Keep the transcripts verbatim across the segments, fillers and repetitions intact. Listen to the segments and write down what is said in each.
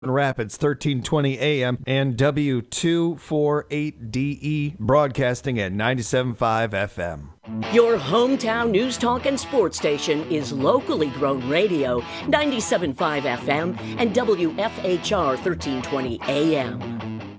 Rapids, thirteen twenty A M, and W two forty-eight D E, broadcasting at ninety-seven point five F M. Your hometown news talk and sports station is locally grown radio, ninety-seven point five F M and W F H R thirteen twenty A M.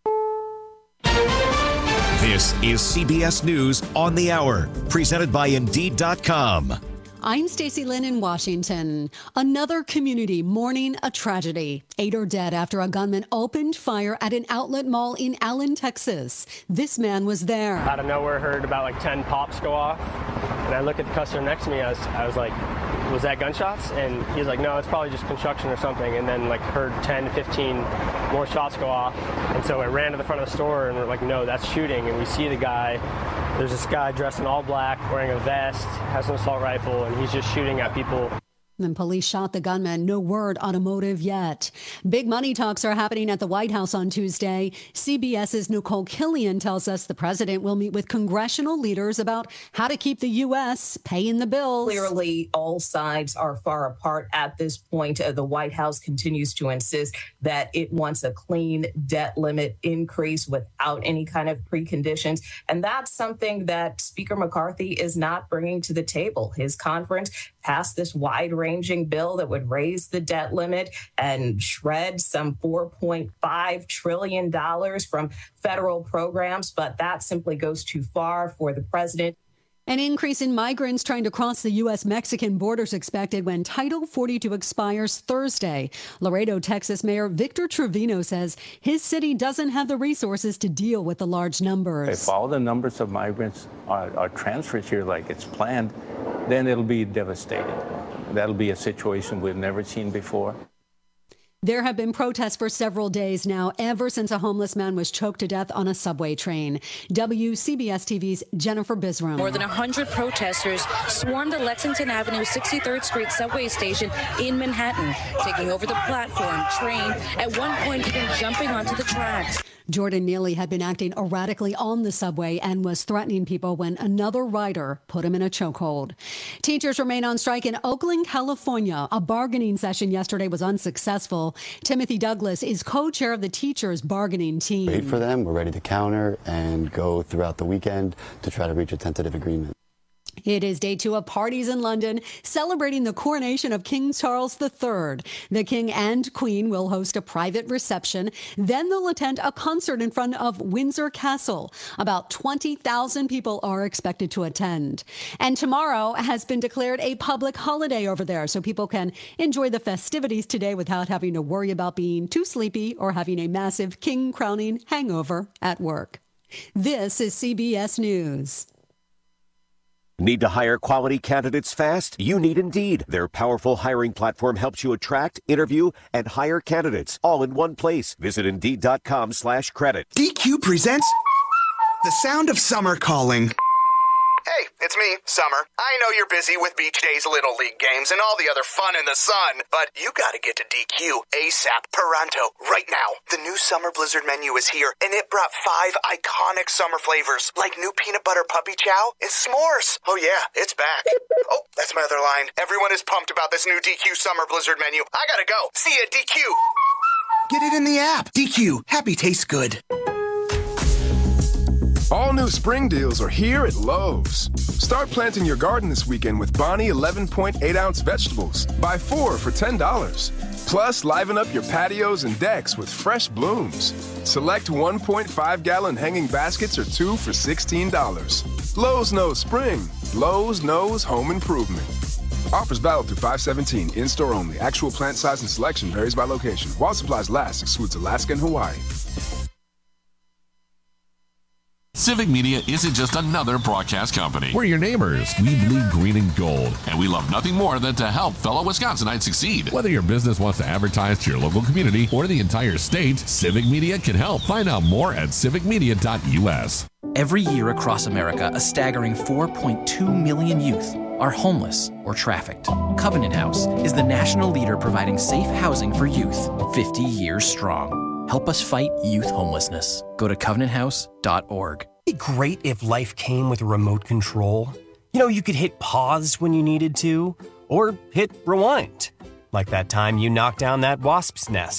This is C B S News on the Hour, presented by Indeed dot com. I'm Stacey Lynn in Washington. Another community mourning a tragedy. Eight are dead after a gunman opened fire at an outlet mall in Allen, Texas. This man was there. Out of nowhere, heard about like ten pops go off. And I look at the customer next to me. I was, I was like, was that gunshots? And he's like, no, it's probably just construction or something. And then like heard ten, fifteen more shots go off. And so I ran to the front of the store and we're like, no, that's shooting. And we see the guy. There's this guy dressed in all black, wearing a vest, has an assault rifle, and he's just shooting at people. Then police shot the gunman. No word on a motive yet. Big money talks are happening at the White House on Tuesday. CBS's Nicole Killian tells us the president will meet with congressional leaders about how to keep the U S paying the bills. Clearly, all sides are far apart at this point. Uh, the White House continues to insist that it wants a clean debt limit increase without any kind of preconditions. And that's something that Speaker McCarthy is not bringing to the table. His conference passed this wide-ranging bill that would raise the debt limit and shred some four point five trillion dollars from federal programs, but that simply goes too far for the president. An increase in migrants trying to cross the U S Mexican borders expected when Title forty-two expires Thursday. Laredo, Texas Mayor Victor Trevino says his city doesn't have the resources to deal with the large numbers. If all the numbers of migrants are, are transferred here like it's planned, then it'll be devastating. That'll be a situation we've never seen before. There have been protests for several days now, ever since a homeless man was choked to death on a subway train. W C B S T V's Jennifer Bisram. More than one hundred protesters swarmed the Lexington Avenue sixty-third Street subway station in Manhattan, taking over the platform, train, at one point even jumping onto the tracks. Jordan Neely had been acting erratically on the subway and was threatening people when another rider put him in a chokehold. Teachers remain on strike in Oakland, California. A bargaining session yesterday was unsuccessful. Timothy Douglas is co-chair of the teachers' bargaining team. Wait for them. We're ready to counter and go throughout the weekend to try to reach a tentative agreement. It is day two of parties in London, celebrating the coronation of King Charles the Third. The King and Queen will host a private reception. Then they'll attend a concert in front of Windsor Castle. About twenty thousand people are expected to attend. And tomorrow has been declared a public holiday over there, so people can enjoy the festivities today without having to worry about being too sleepy or having a massive king crowning hangover at work. This is C B S News. Need to hire quality candidates fast? You need Indeed. Their powerful hiring platform helps you attract, interview, and hire candidates all in one place. Visit Indeed.com slash credit. D Q presents The Sound of Summer Calling. Hey, it's me, Summer. I know you're busy with Beach Days Little League games and all the other fun in the sun, but you gotta get to D Q ASAP, Pronto, right now. The new Summer Blizzard menu is here, and it brought five iconic summer flavors, like new peanut butter puppy chow and s'mores. Oh yeah, it's back. Oh, that's my other line. Everyone is pumped about this new D Q Summer Blizzard menu. I gotta go. See ya, D Q. Get it in the app. D Q, happy tastes good. All new spring deals are here at Lowe's. Start planting your garden this weekend with Bonnie eleven point eight ounce vegetables. Buy four for ten dollars. Plus, liven up your patios and decks with fresh blooms. Select one point five gallon hanging baskets or two for sixteen dollars. Lowe's knows spring. Lowe's knows home improvement. Offers valid through five seventeen. In-store only. Actual plant size and selection varies by location. While supplies last, excludes Alaska and Hawaii. Civic Media isn't just another broadcast company. We're your neighbors. We bleed green and gold. And we love nothing more than to help fellow Wisconsinites succeed. Whether your business wants to advertise to your local community or the entire state, Civic Media can help. Find out more at civic media dot U S. Every year across America, a staggering four point two million youth are homeless or trafficked. Covenant House is the national leader providing safe housing for youth, fifty years strong. Help us fight youth homelessness. Go to covenant house dot org. It'd be great if life came with a remote control. You know, you could hit pause when you needed to, or hit rewind. Like that time you knocked down that wasp's nest.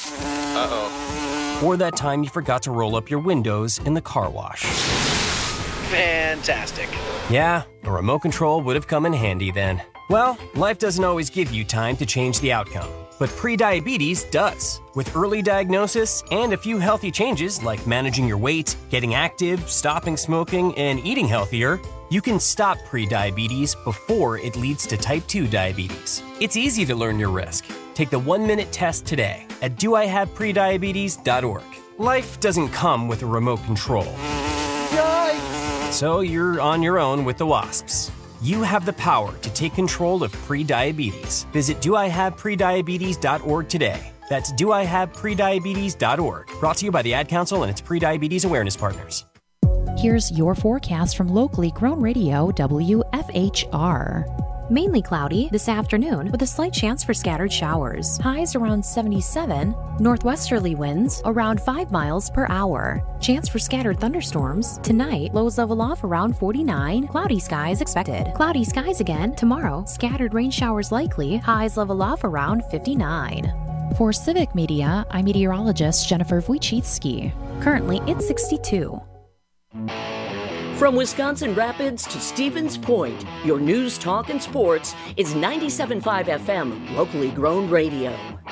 Uh-oh. Or that time you forgot to roll up your windows in the car wash. Fantastic. Yeah, a remote control would have come in handy then. Well, life doesn't always give you time to change the outcome, but prediabetes does. With early diagnosis and a few healthy changes like managing your weight, getting active, stopping smoking, and eating healthier, you can stop prediabetes before it leads to type two diabetes. It's easy to learn your risk. Take the one-minute test today at do I have prediabetes dot org. Life doesn't come with a remote control. Yikes! So you're on your own with the wasps. You have the power to take control of prediabetes. Visit do I have prediabetes dot org today. That's do I have prediabetes dot org. Brought to you by the Ad Council and its prediabetes awareness partners. Here's your forecast from locally grown radio W F H R. Mainly cloudy this afternoon with a slight chance for scattered showers. Highs around seventy-seven. Northwesterly winds around five miles per hour. Chance for scattered thunderstorms. Tonight, lows level off around forty-nine. Cloudy skies expected. Cloudy skies again tomorrow. Scattered rain showers likely. Highs level off around fifty-nine. For Civic Media, I'm meteorologist Jennifer Wojcicki. Currently, it's sixty-two. From Wisconsin Rapids to Stevens Point, your news, talk, and sports is ninety-seven point five F M, locally grown radio.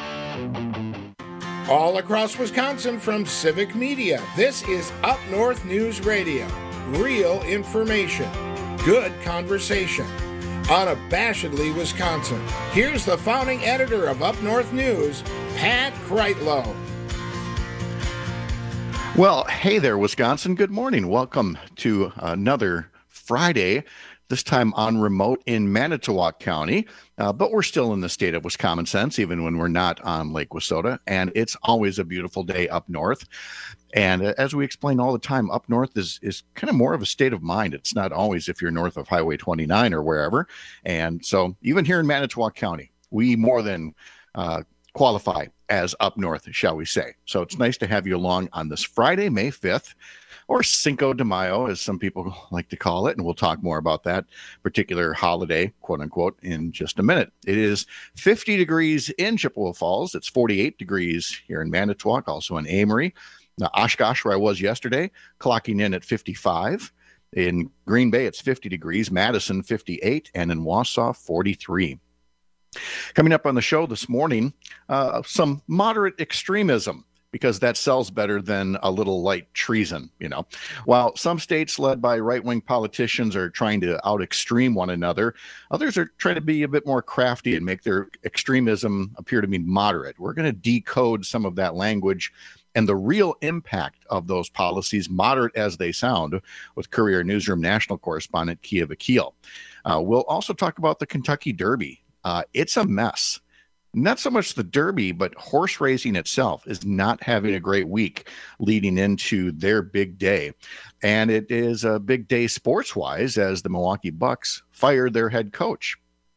All across Wisconsin from Civic Media, this is Up North News Radio. Real information, good conversation. Unabashedly Wisconsin. Here's the founding editor of Up North News, Pat Kreitlow. Well, hey there, Wisconsin. Good morning. Welcome to another Friday, this time on remote in Manitowoc County. Uh, but we're still in the state of Wisconsin, even when we're not on Lake Wissota. And it's always a beautiful day up north. And uh, as we explain all the time, up north is, is kind of more of a state of mind. It's not always if you're north of Highway twenty-nine or wherever. And so even here in Manitowoc County, we more than uh, qualify as up north, shall we say. So it's nice to have you along on this Friday, May fifth, or Cinco de Mayo, as some people like to call it. And we'll talk more about that particular holiday, quote unquote, in just a minute. It is fifty degrees in Chippewa Falls. It's forty-eight degrees here in Manitowoc, also in Amory. Now, Oshkosh, where I was yesterday, clocking in at fifty-five. In Green Bay, it's fifty degrees. Madison, fifty-eight. And in Wausau, forty-three. Coming up on the show this morning, uh, some moderate extremism, because that sells better than a little light treason, you know. While some states led by right-wing politicians are trying to out-extreme one another, others are trying to be a bit more crafty and make their extremism appear to be moderate. We're going to decode some of that language and the real impact of those policies, moderate as they sound, with Courier Newsroom national correspondent Kia Vakil. Uh, we'll also talk about the Kentucky Derby. Uh, it's a mess. Not so much the Derby, but horse racing itself is not having a great week leading into their big day. And it is a big day sports-wise as the Milwaukee Bucks fired their head coach.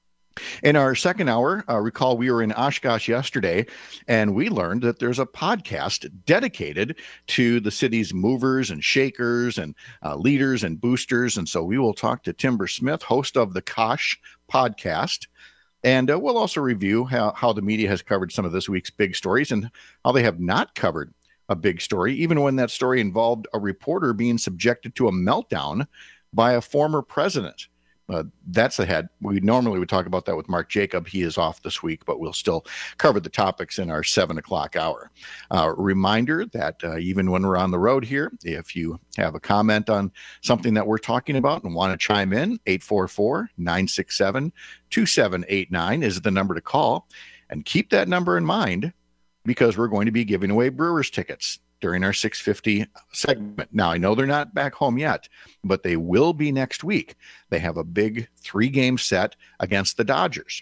In our second hour, uh, recall we were in Oshkosh yesterday, and we learned that there's a podcast dedicated to the city's movers and shakers and uh, leaders and boosters. And so we will talk to Timber Smith, host of the Kosh podcast. And uh, we'll also review how, how the media has covered some of this week's big stories and how they have not covered a big story, even when that story involved a reporter being subjected to a meltdown by a former president. Uh, that's ahead. We normally would talk about that with Mark Jacob. He is off this week, but we'll still cover the topics in our seven o'clock hour. Uh, reminder that uh, even when we're on the road here, if you have a comment on something that we're talking about and want to chime in, eight four four, nine six seven, two seven eight nine is the number to call. And keep that number in mind because we're going to be giving away Brewers tickets during our six fifty segment. Now, I know they're not back home yet, but they will be next week. They have a big three-game set against the Dodgers.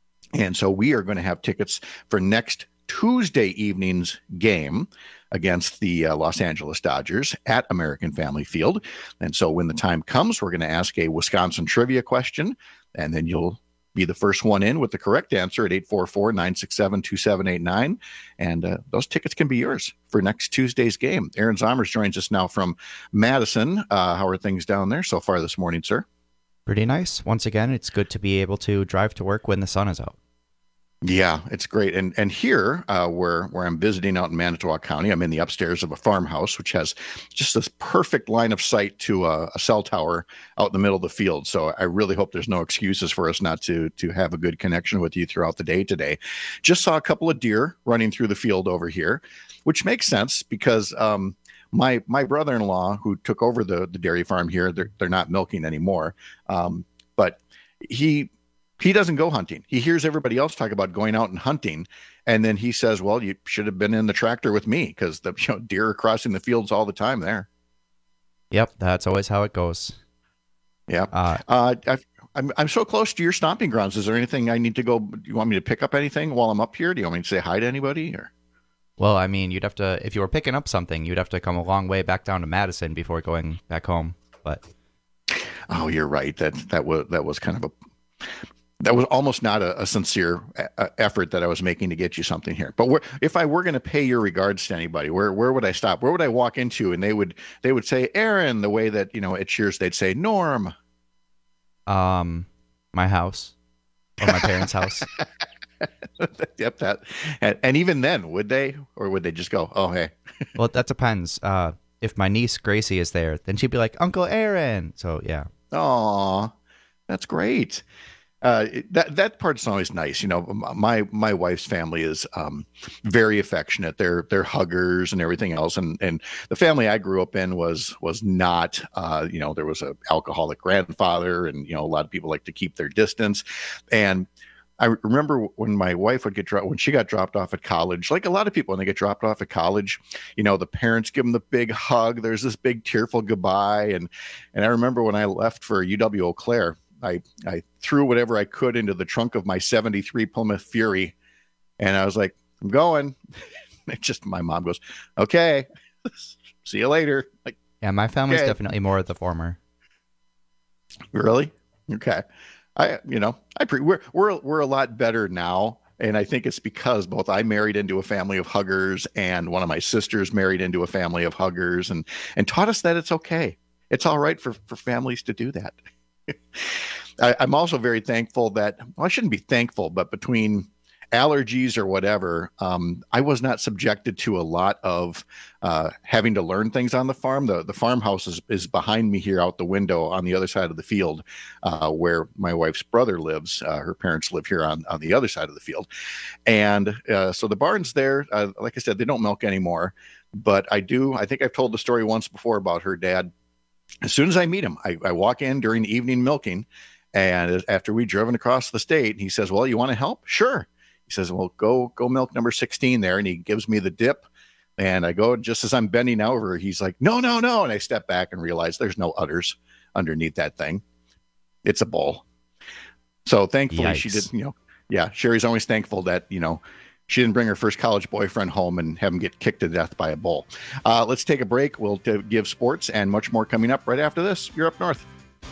And so we are going to have tickets for next Tuesday evening's game against the uh, Los Angeles Dodgers at American Family Field. And so when the time comes, we're going to ask a Wisconsin trivia question, and then you'll be the first one in with the correct answer at eight four four, nine six seven, two seven eight nine. And uh, those tickets can be yours for next Tuesday's game. Aaron Zomers joins us now from Madison. Uh, how are things down there so far this morning, sir? Pretty nice. Once again, it's good to be able to drive to work when the sun is out. Yeah, it's great. And and here, uh, where where I'm visiting out in Manitowoc County, I'm in the upstairs of a farmhouse, which has just this perfect line of sight to a, a cell tower out in the middle of the field. So I really hope there's no excuses for us not to to have a good connection with you throughout the day today. Just saw a couple of deer running through the field over here, which makes sense because um, my my brother-in-law, who took over the the dairy farm here, they're they're not milking anymore, um, but he. He doesn't go hunting. He hears everybody else talk about going out and hunting. And then he says, well, you should have been in the tractor with me because the you know, deer are crossing the fields all the time there. Yep. That's always how it goes. Yeah. Uh, uh, I've, I'm I'm so close to your stomping grounds. Is there anything I need to go? Do you want me to pick up anything while I'm up here? Do you want me to say hi to anybody? Or? Well, I mean, you'd have to, if you were picking up something, you'd have to come a long way back down to Madison before going back home. But oh, you're right. That that was that was kind of a That was almost not a, a sincere a, effort that I was making to get you something here. But where, if I were going to pay your regards to anybody, where where would I stop? Where would I walk into? And they would they would say Aaron, the way that, you know, at Cheers they'd say Norm. Um, my house or my parents' house. Yep, that. And, and even then, would they, or would they just go, oh hey? Well, that depends. Uh, if my niece Gracie is there, then she'd be like Uncle Aaron. So yeah. Aw, that's great. Uh, that that part's always nice, you know. My my wife's family is um, very affectionate. They're they're huggers and everything else. And and the family I grew up in was was not. Uh, you know, there was a alcoholic grandfather, and you know, a lot of people like to keep their distance. And I remember when my wife would get dropped, when she got dropped off at college, like a lot of people when they get dropped off at college, you know, the parents give them the big hug. There's this big tearful goodbye, and and I remember when I left for U W Eau Claire. I, I threw whatever I could into the trunk of my seventy-three Plymouth Fury. And I was like, I'm going. It just, my mom goes, okay, see you later. Like, yeah, my family's okay. Definitely more of the former. Really? Okay. I, you know, I pre we're, we're, we're a lot better now. And I think it's because both I married into a family of huggers and one of my sisters married into a family of huggers and, and taught us that it's okay. It's all right for, for families to do that. I, I'm also very thankful that, well, I shouldn't be thankful, but between allergies or whatever, um, I was not subjected to a lot of uh, having to learn things on the farm. The the farmhouse is, is behind me here out the window on the other side of the field uh, where my wife's brother lives. Uh, her parents live here on, on the other side of the field. And uh, so the barn's there. Uh, like I said, they don't milk anymore. But I do, I think I've told the story once before about her dad. As soon as I meet him, I, I walk in during the evening milking. And after we driven across the state, he says, well, you want to help? Sure. He says, well, go go milk number sixteen there. And he gives me the dip. And I go, just as I'm bending over, he's like, no, no, no. And I step back and realize there's no udders underneath that thing. It's a bowl. So thankfully Yikes. She didn't, you know, yeah, Sherry's always thankful that, you know, she didn't bring her first college boyfriend home and have him get kicked to death by a bull. Uh, let's take a break. We'll t- give sports and much more coming up right after this. You're Up North.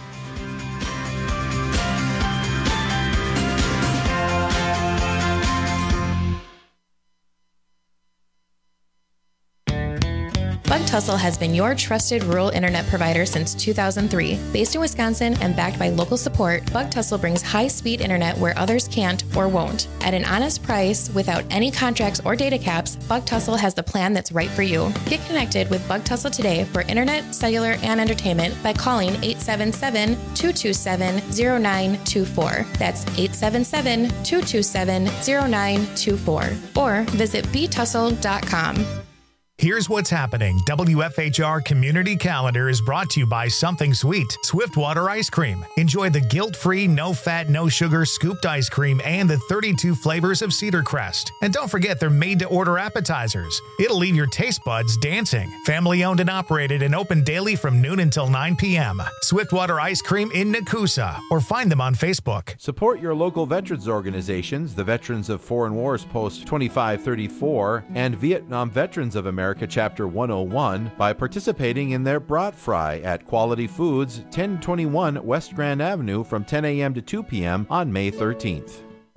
Bug Tussle has been your trusted rural internet provider since two thousand three. Based in Wisconsin and backed by local support, Bug Tussle brings high-speed internet where others can't or won't. At an honest price, without any contracts or data caps, Bug Tussle has the plan that's right for you. Get connected with Bug Tussle today for internet, cellular, and entertainment by calling eight seven seven, two two seven, zero nine two four. That's eight seven seven, two two seven, zero nine two four. Or visit b tussle dot com. Here's what's happening. W F H R Community Calendar is brought to you by Something Sweet, Swiftwater Ice Cream. Enjoy the guilt-free, no-fat, no-sugar scooped ice cream and the thirty-two flavors of Cedar Crest. And don't forget they're made-to-order appetizers. It'll leave your taste buds dancing. Family-owned and operated and open daily from noon until nine p.m. Swiftwater Ice Cream in Nakusa, or find them on Facebook. Support your local veterans organizations, the Veterans of Foreign Wars Post twenty-five thirty-four and Vietnam Veterans of America Chapter one oh one by participating in their Brat Fry at Quality Foods, ten twenty-one West Grand Avenue from ten a.m. to two p.m. on May thirteenth.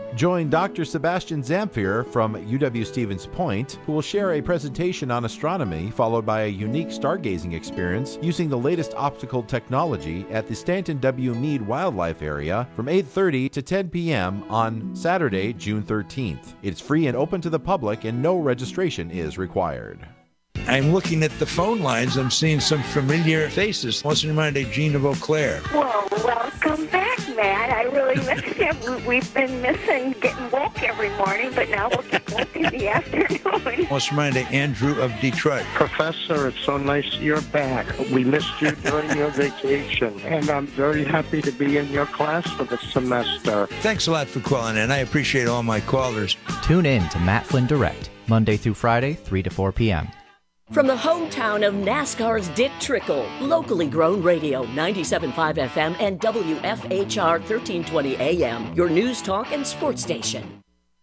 Join Doctor Sebastian Zamfir from U W-Stevens Point, who will share a presentation on astronomy followed by a unique stargazing experience using the latest optical technology at the Stanton W. Meade Wildlife Area from eight thirty to ten p.m. on Saturday, June thirteenth. It's free and open to the public and no registration is required. I'm looking at the phone lines. I'm seeing some familiar faces. What's in mind of Gene of Eau Claire? Well, welcome back, Matt. I really missed you. We've been missing getting woke every morning, but now we'll get woke in the afternoon. What's in mind of Andrew of Detroit? Professor, it's so nice you're back. We missed you during your vacation, and I'm very happy to be in your class for the semester. Thanks a lot for calling in. I appreciate all my callers. Tune in to Matt Flynn Direct, Monday through Friday, three to four p.m. From the hometown of NASCAR's Dick Trickle, locally grown radio, ninety-seven point five F M and W F H R thirteen twenty A M, your news talk and sports station.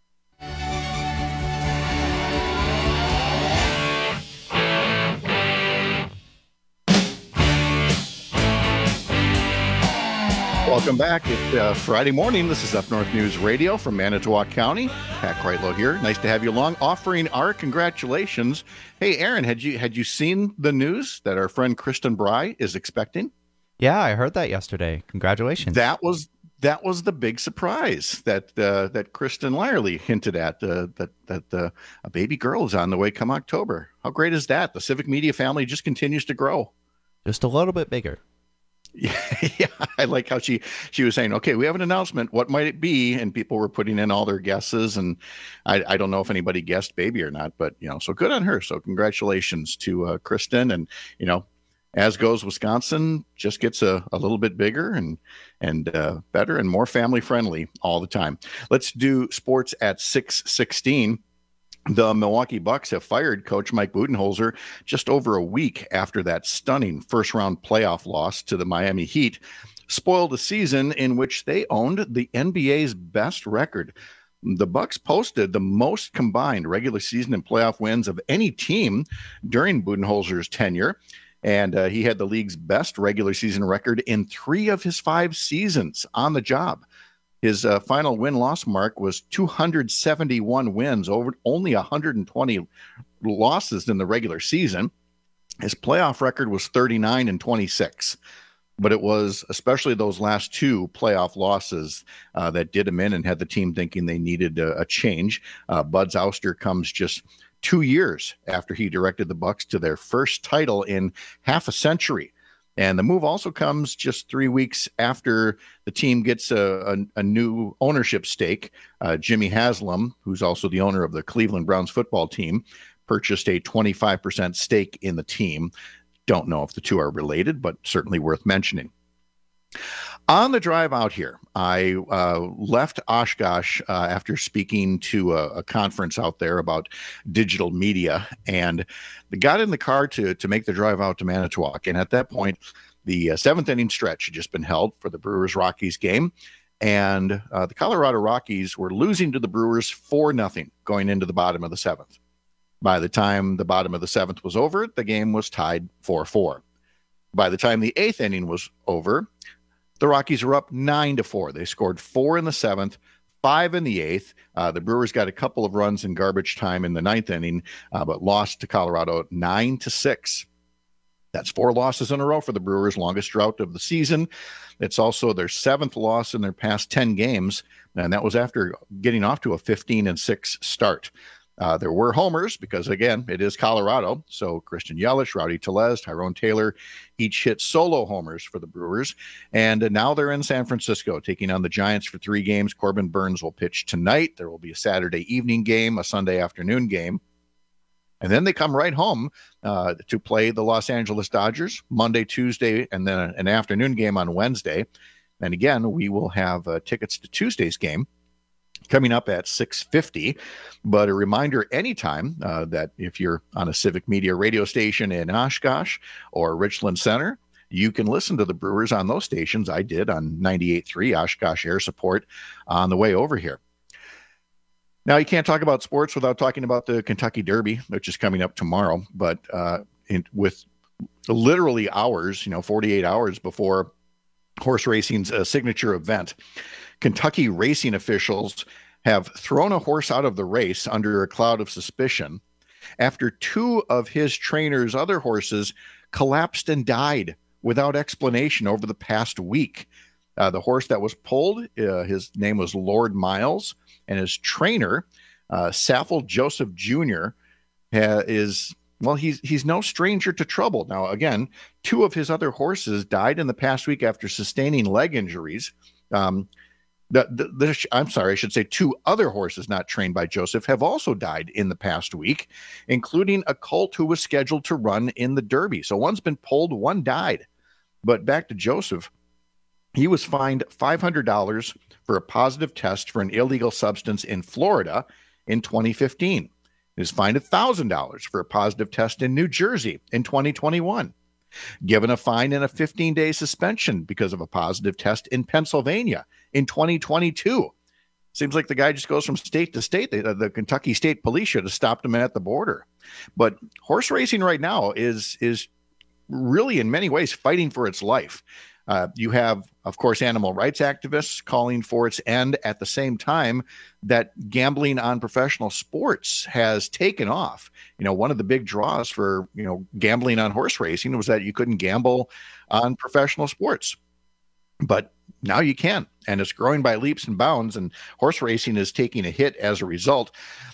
Welcome back. It's uh, Friday morning. This is Up North News Radio from Manitowoc County. Pat Kreitlow here. Nice to have you along. Offering our congratulations. Hey, Aaron, had you had you seen the news that our friend Kristen Bry is expecting? Yeah, I heard that yesterday. Congratulations. That was that was the big surprise that uh, that Kristen Lyerly hinted at. Uh, that that uh, a baby girl is on the way come October. How great is that? The Civic Media family just continues to grow. Just a little bit bigger. Yeah, I like how she she was saying, okay, we have an announcement. What might it be? And people were putting in all their guesses. And I, I don't know if anybody guessed baby or not, but, you know, so good on her. So congratulations to uh, Kristen. And, you know, as goes Wisconsin, just gets a, a little bit bigger and and uh, better and more family friendly all the time. Let's do sports at six sixteen. The Milwaukee Bucks have fired coach Mike Budenholzer just over a week after that stunning first-round playoff loss to the Miami Heat spoiled a season in which they owned the N B A's best record. The Bucks posted the most combined regular season and playoff wins of any team during Budenholzer's tenure, and uh, he had the league's best regular season record in three of his five seasons on the job. His uh, final win-loss mark was two hundred seventy-one wins over only one hundred twenty losses in the regular season. His playoff record was thirty-nine and twenty-six, but it was especially those last two playoff losses uh, that did him in and had the team thinking they needed a, a change. Uh, Bud's ouster comes just two years after he directed the Bucks to their first title in half a century. And the move also comes just three weeks after the team gets a, a, a new ownership stake. Uh, Jimmy Haslam, who's also the owner of the Cleveland Browns football team, purchased a twenty-five percent stake in the team. Don't know if the two are related, but certainly worth mentioning. On the drive out here, I uh, left Oshkosh uh, after speaking to a, a conference out there about digital media, and got in the car to to make the drive out to Manitowoc. And at that point, the uh, seventh inning stretch had just been held for the Brewers-Rockies game, and uh, the Colorado Rockies were losing to the Brewers four nothing going into the bottom of the seventh. By the time the bottom of the seventh was over, the game was tied four four. By the time the eighth inning was over, the Rockies were up nine to four. They scored four in the seventh, five in the eighth. Uh, the Brewers got a couple of runs in garbage time in the ninth inning, uh, but lost to Colorado nine to six. That's four losses in a row for the Brewers, longest drought of the season. It's also their seventh loss in their past ten games, and that was after getting off to a fifteen and six start. Uh, there were homers because, again, it is Colorado. So Christian Yelich, Rowdy Tellez, Tyrone Taylor each hit solo homers for the Brewers. And uh, now they're in San Francisco taking on the Giants for three games. Corbin Burns will pitch tonight. There will be a Saturday evening game, a Sunday afternoon game. And then they come right home uh, to play the Los Angeles Dodgers Monday, Tuesday, and then an afternoon game on Wednesday. And again, we will have uh, tickets to Tuesday's game coming up at six fifty. But a reminder anytime uh, that if you're on a Civic Media radio station in Oshkosh or Richland Center, you can listen to the Brewers on those stations. I did on ninety-eight point three Oshkosh Air Support on the way over here. Now, you can't talk about sports without talking about the Kentucky Derby, which is coming up tomorrow. But uh, in, with literally hours, you know, forty-eight hours before horse racing's uh, signature event, Kentucky racing officials have thrown a horse out of the race under a cloud of suspicion after two of his trainer's other horses collapsed and died without explanation over the past week. Uh, the horse that was pulled, uh, his name was Lord Miles, and his trainer, uh, Saffel Joseph Junior, ha- is, well, he's he's no stranger to trouble. Now, again, two of his other horses died in the past week after sustaining leg injuries. Um, the, the, the, I'm sorry, I should say two other horses not trained by Joseph have also died in the past week, including a colt who was scheduled to run in the Derby. So one's been pulled, one died. But back to Joseph. He was fined five hundred dollars for a positive test for an illegal substance in Florida in twenty fifteen. He was fined one thousand dollars for a positive test in New Jersey in twenty twenty-one. Given a fine and a fifteen-day suspension because of a positive test in Pennsylvania in twenty twenty-two. Seems like the guy just goes from state to state. The, the Kentucky State Police should have stopped him at the border. But horse racing right now is, is really in many ways fighting for its life. Uh, you have, of course, animal rights activists calling for its end at the same time that gambling on professional sports has taken off. You know, one of the big draws for, you know, gambling on horse racing was that you couldn't gamble on professional sports. But now you can, and it's growing by leaps and bounds, and horse racing is taking a hit as a result.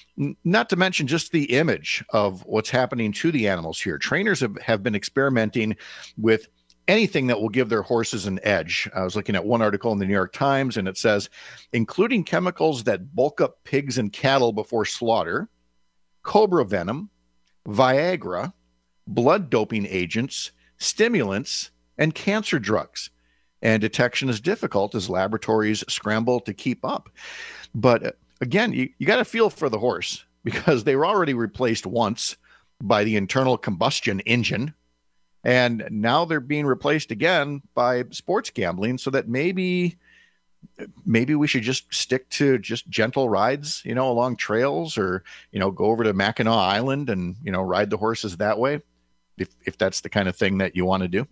Not to mention just the image of what's happening to the animals here. Trainers have, have been experimenting with anything that will give their horses an edge. I was looking at one article in the New York Times, and it says, including chemicals that bulk up pigs and cattle before slaughter, cobra venom, Viagra, blood doping agents, stimulants, and cancer drugs. And detection is difficult as laboratories scramble to keep up. But again, you, you got to feel for the horse, because they were already replaced once by the internal combustion engine. And now they're being replaced again by sports gambling, so that maybe maybe we should just stick to just gentle rides, you know, along trails, or, you know, go over to Mackinac Island and, you know, ride the horses that way, if if that's the kind of thing that you want to do.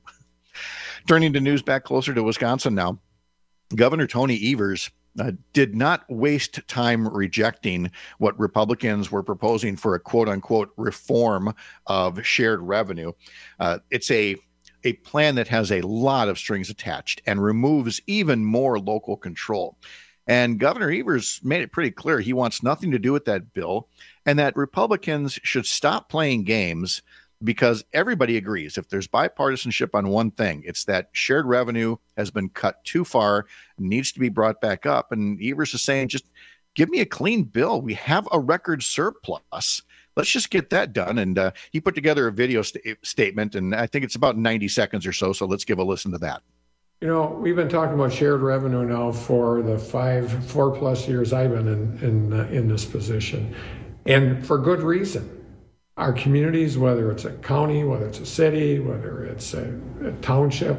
Turning to news back closer to Wisconsin now, Governor Tony Evers Uh, did not waste time rejecting what Republicans were proposing for a quote-unquote reform of shared revenue. Uh, it's a a plan that has a lot of strings attached and removes even more local control. And Governor Evers made it pretty clear he wants nothing to do with that bill, and that Republicans should stop playing games, because everybody agrees if there's bipartisanship on one thing, it's that shared revenue has been cut too far, needs to be brought back up. And Evers is saying, just give me a clean bill. We have a record surplus. Let's just get that done. And uh, he put together a video st- statement, and I think it's about ninety seconds or so. So let's give a listen to that. You know, we've been talking about shared revenue now for the five, four plus years I've been in, in, uh, in this position, and for good reason. Our communities, whether it's a county, whether it's a city, whether it's a, a township,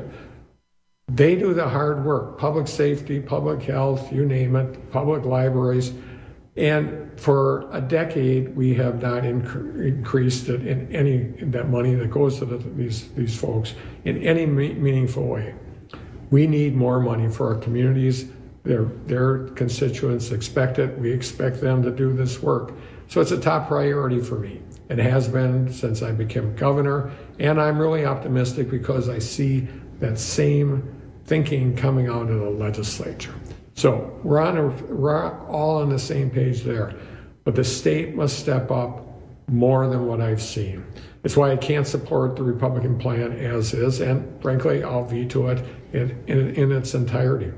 they do the hard work. Public safety, public health, you name it, public libraries. And for a decade, we have not inc- increased it in any, that money that goes to the, these, these folks in any me- meaningful way. We need more money for our communities. Their, their constituents expect it. We expect them to do this work. So it's a top priority for me. It has been since I became governor, and I'm really optimistic because I see that same thinking coming out of the legislature. So we're on a, we're all on the same page there, but the state must step up more than what I've seen. It's why I can't support the Republican plan as is, and frankly, I'll veto it in, in, in its entirety.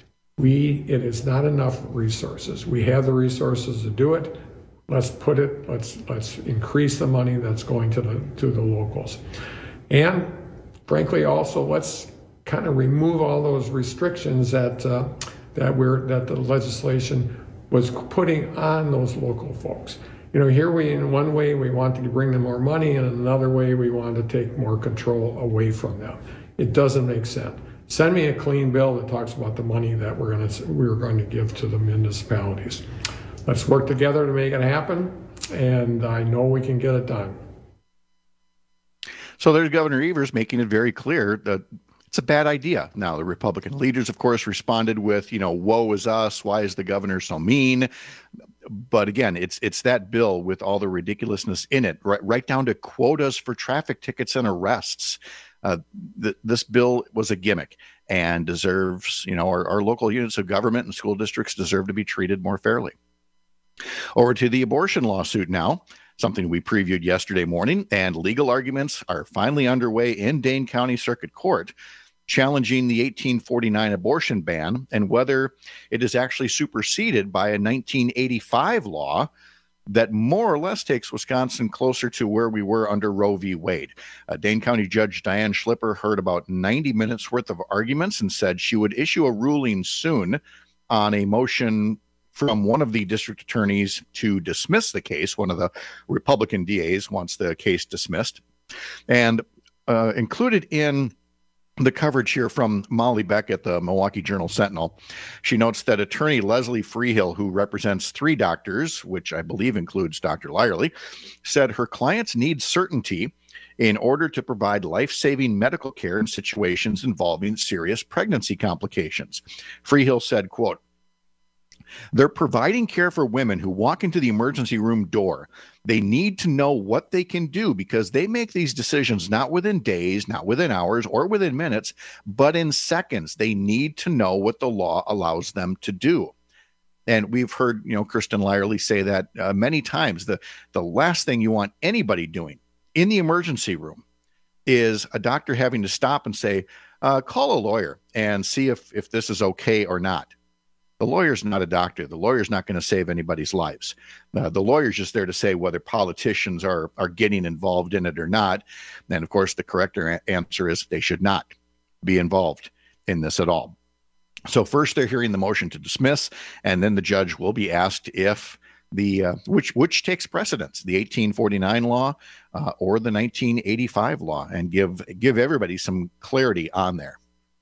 We, it is not enough resources. We have the resources to do it. Let's put it, let's let's increase the money that's going to the to the locals. And frankly, also, let's kind of remove all those restrictions that uh, that we're that the legislation was putting on those local folks. You know, here we, in one way, we want to bring them more money, and in another way, we want to take more control away from them. It doesn't make sense. Send me a clean bill that talks about the money that we're going to we're going to give to the municipalities. Let's work together to make it happen, and I know we can get it done. So there's Governor Evers making it very clear that It's a bad idea. Now, the Republican leaders, of course, responded with, you know, woe is us. Why is the governor so mean? But again, it's it's that bill with all the ridiculousness in it, right, right down to quotas for traffic tickets and arrests. Uh, th- this bill was a gimmick and deserves, you know, our, our local units of government and school districts deserve to be treated more fairly. Over to the abortion lawsuit now, something we previewed yesterday morning, and legal arguments are finally underway in Dane County Circuit Court, challenging the eighteen forty-nine abortion ban and whether it is actually superseded by a nineteen eighty-five law that more or less takes Wisconsin closer to where we were under Roe v. Wade. Uh, Dane County Judge Diane Schlipper heard about ninety minutes worth of arguments and said she would issue a ruling soon on a motion from one of the district attorneys to dismiss the case. One of the Republican D As wants the case dismissed. And uh, included in the coverage here from Molly Beck at the Milwaukee Journal Sentinel, she notes that attorney Leslie Freehill, who represents three doctors, which I believe includes Doctor Lyerly, said her clients need certainty in order to provide life-saving medical care in situations involving serious pregnancy complications. Freehill said, quote, "They're providing care for women who walk into the emergency room door. They need to know what they can do because they make these decisions not within days, not within hours, or within minutes, but in seconds. They need to know what the law allows them to do." And we've heard, you know, Kristen Lyerly say that uh, many times. The, the last thing you want anybody doing in the emergency room is a doctor having to stop and say, uh, call a lawyer and see if, if this is okay or not. The lawyer's not a doctor. The lawyer's not going to save anybody's lives. Uh, the lawyer's just there to say whether politicians are are getting involved in it or not. And of course, the correct answer is they should not be involved in this at all. So first they're hearing the motion to dismiss, and then the judge will be asked if the uh, which which takes precedence, the eighteen forty-nine law uh, or the nineteen eighty-five law, and give give everybody some clarity on there.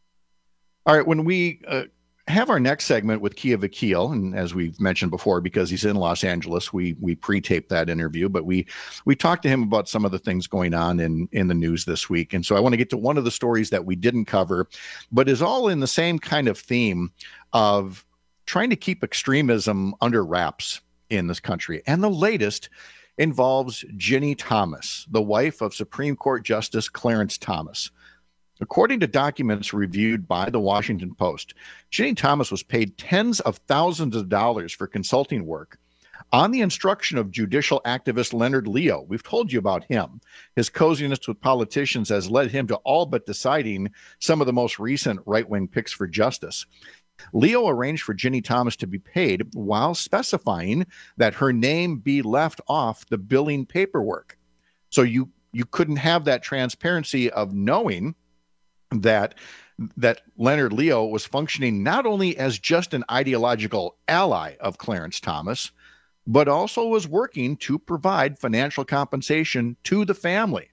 All right, when we uh, have our next segment with Kia Vakil, and as we've mentioned before, because he's in Los Angeles, we we pre-taped that interview, but we we talked to him about some of the things going on in in the news this week. And so I want to get to one of the stories that we didn't cover, but is all in the same kind of theme of trying to keep extremism under wraps in this country. And the latest involves Ginny Thomas, the wife of Supreme Court Justice Clarence Thomas. According to documents reviewed by the Washington Post, Ginny Thomas was paid tens of thousands of dollars for consulting work on the instruction of judicial activist Leonard Leo. We've told you about him. His coziness with politicians has led him to all but deciding some of the most recent right-wing picks for justice. Leo arranged for Ginny Thomas to be paid while specifying that her name be left off the billing paperwork. So you, you couldn't have that transparency of knowing that that Leonard Leo was functioning not only as just an ideological ally of Clarence Thomas, but also was working to provide financial compensation to the family.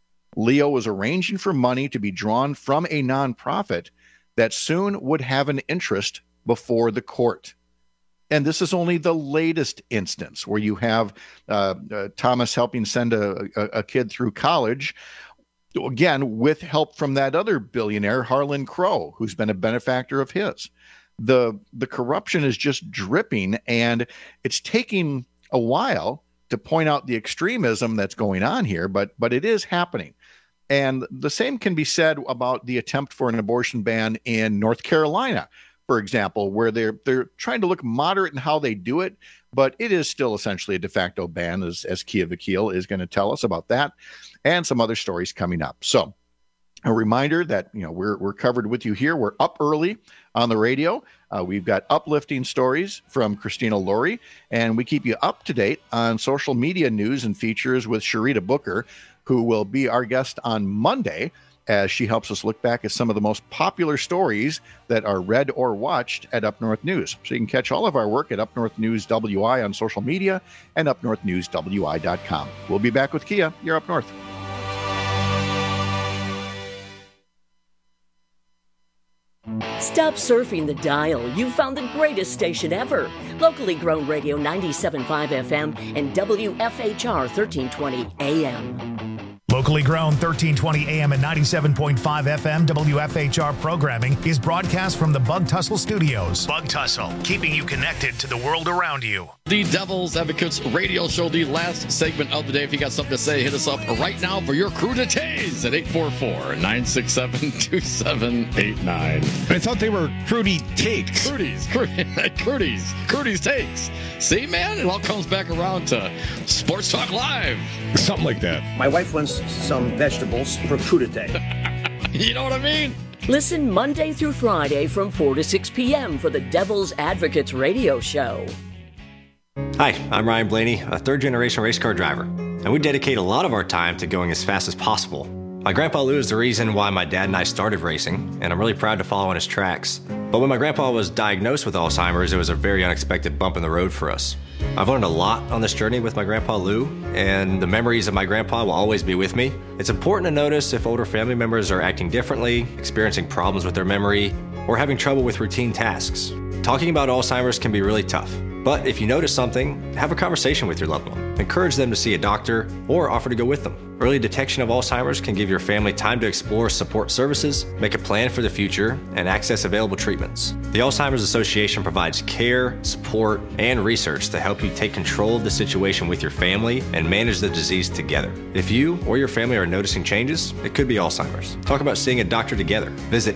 Leo was arranging for money to be drawn from a nonprofit that soon would have an interest before the court. And this is only the latest instance where you have uh, uh, Thomas helping send a, a, a kid through college, again, with help from that other billionaire, Harlan Crow, who's been a benefactor of his. The, the corruption is just dripping, and it's taking a while to point out the extremism that's going on here, but, but it is happening. And the same can be said about the attempt for an abortion ban in North Carolina, for example, where they're they're trying to look moderate in how they do it, but it is still essentially a de facto ban, as, as Kia Vakil is going to tell us about that, and some other stories coming up. So a reminder that, you know, we're we're covered with you here. We're up early on the radio. Uh, we've got uplifting stories from Christina Laurie, and we keep you up to date on social media news and features with Sharita Booker, who will be our guest on Monday, as she helps us look back at some of the most popular stories that are read or watched at Up North News. So you can catch all of our work at Up North News W I on social media and up north news w i dot com. We'll be back with Kia. You're Up North. Stop surfing the dial. You've found the greatest station ever. Locally grown radio ninety-seven point five F M and W F H R thirteen twenty A M. Locally grown thirteen twenty A M and ninety-seven point five F M W F H R programming is broadcast from the Bug Tussle Studios. Bug Tussle, keeping you connected to the world around you. The Devil's Advocates radio show, the last segment of the day. If you got something to say, hit us up right now for your crew to tase at eight four four, nine six seven, two seven eight nine. I thought they were Crudy Takes. Crudy's, Crudy's, Crudy's Takes. See, man, it all comes back around to Sports Talk Live. Something like that. My wife wants some vegetables for crudité. You know what I mean? Listen Monday through Friday from four to six p.m. for the Devil's Advocates radio show. Hi, I'm Ryan Blaney, a third-generation race car driver, and we dedicate a lot of our time to going as fast as possible. My grandpa Lou is the reason why my dad and I started racing, and I'm really proud to follow in his tracks. But when my grandpa was diagnosed with Alzheimer's, it was a very unexpected bump in the road for us. I've learned a lot on this journey with my grandpa Lou, and the memories of my grandpa will always be with me. It's important to notice if older family members are acting differently, experiencing problems with their memory, or having trouble with routine tasks. Talking about Alzheimer's can be really tough, but if you notice something, have a conversation with your loved one. Encourage them to see a doctor or offer to go with them. Early detection of Alzheimer's can give your family time to explore support services, make a plan for the future, and access available treatments. The Alzheimer's Association provides care, support, and research to help you take control of the situation with your family and manage the disease together. If you or your family are noticing changes, it could be Alzheimer's. Talk about seeing a doctor together. Visit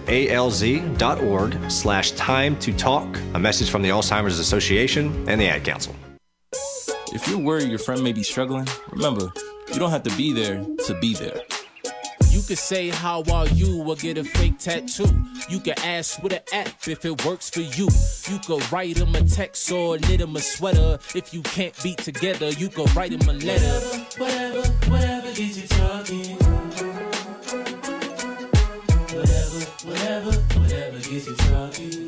alz.org slash time to talk. A message from the Alzheimer's Association and the Ad Council. If you're worried your friend may be struggling, remember, you don't have to be there to be there. You could say, how are you, or get a fake tattoo. You can ask with an app if it works for you. You could write him a text or knit him a sweater. If you can't be together, you could write him a letter. Whatever, whatever, whatever gets you talking. Whatever, whatever, whatever gets you talking.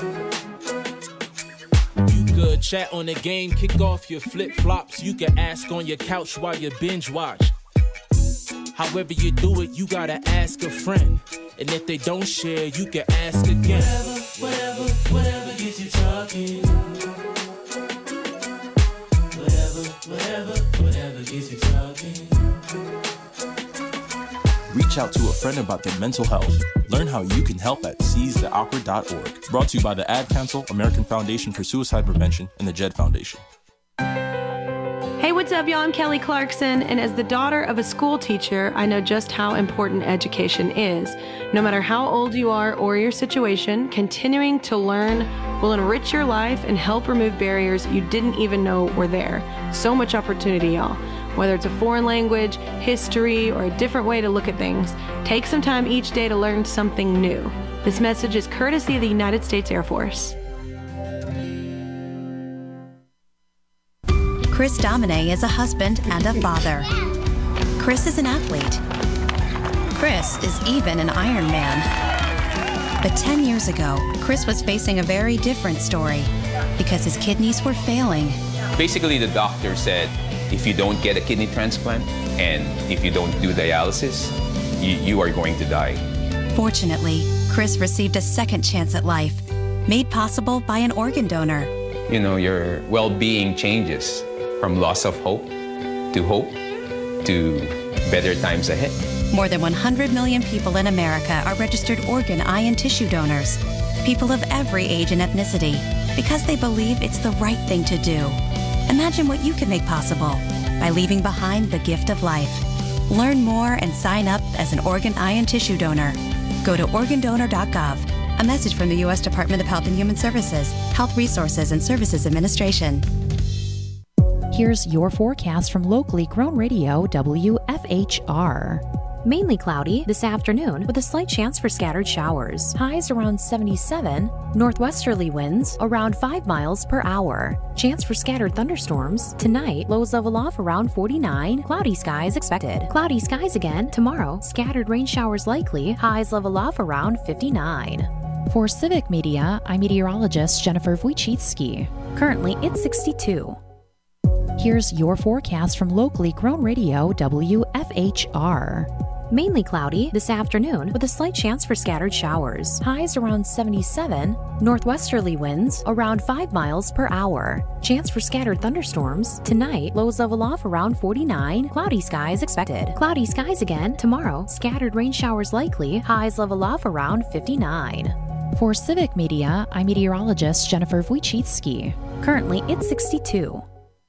Good chat on the game, kick off your flip-flops. You can ask on your couch while you binge watch. However you do it, you gotta ask a friend. And if they don't share, you can ask again. Whatever, whatever, whatever gets you talking. Whatever, whatever, whatever gets you talking. Reach out to a friend about their mental health. Learn how you can help at seize the awkward dot org. Brought to you by the Ad Council, American Foundation for Suicide Prevention, and the Jed Foundation. Hey, what's up, y'all? I'm Kelly Clarkson, and as the daughter of a school teacher, I know just how important education is. No matter how old you are or your situation, continuing to learn will enrich your life and help remove barriers you didn't even know were there. So much opportunity, y'all. Whether it's a foreign language, history, or a different way to look at things, take some time each day to learn something new. This message is courtesy of the United States Air Force. Chris Domine is a husband and a father. Chris is an athlete. Chris is even an Iron Man. But ten years ago, Chris was facing a very different story because his kidneys were failing. Basically, the doctor said, if you don't get a kidney transplant and if you don't do dialysis, you, you are going to die. Fortunately, Chris received a second chance at life, made possible by an organ donor. You know, your well-being changes from loss of hope to hope to better times ahead. More than one hundred million people in America are registered organ, eye, and tissue donors. People of every age and ethnicity, because they believe it's the right thing to do. Imagine what you can make possible by leaving behind the gift of life. Learn more and sign up as an organ, eye, and tissue donor. Go to organ donor dot gov. A message from the U S Department of Health and Human Services, Health Resources and Services Administration. Here's your forecast from locally grown radio W F H R. Mainly cloudy this afternoon with a slight chance for scattered showers. Highs around seventy-seven. Northwesterly winds around five miles per hour. Chance for scattered thunderstorms. Tonight, lows level off around forty-nine. Cloudy skies expected. Cloudy skies again tomorrow. Scattered rain showers likely. Highs level off around fifty-nine. For Civic Media, I'm meteorologist Jennifer Wojcicki. Currently, it's sixty-two. Here's your forecast from locally grown radio W F H R. Mainly cloudy this afternoon with a slight chance for scattered showers. Highs around seventy-seven. Northwesterly winds around five miles per hour. Chance for scattered thunderstorms. Tonight, lows level off around forty-nine. Cloudy skies expected. Cloudy skies again tomorrow. Scattered rain showers likely. Highs level off around fifty-nine. For Civic Media, I'm meteorologist Jennifer Wojcicki. Currently, it's sixty-two.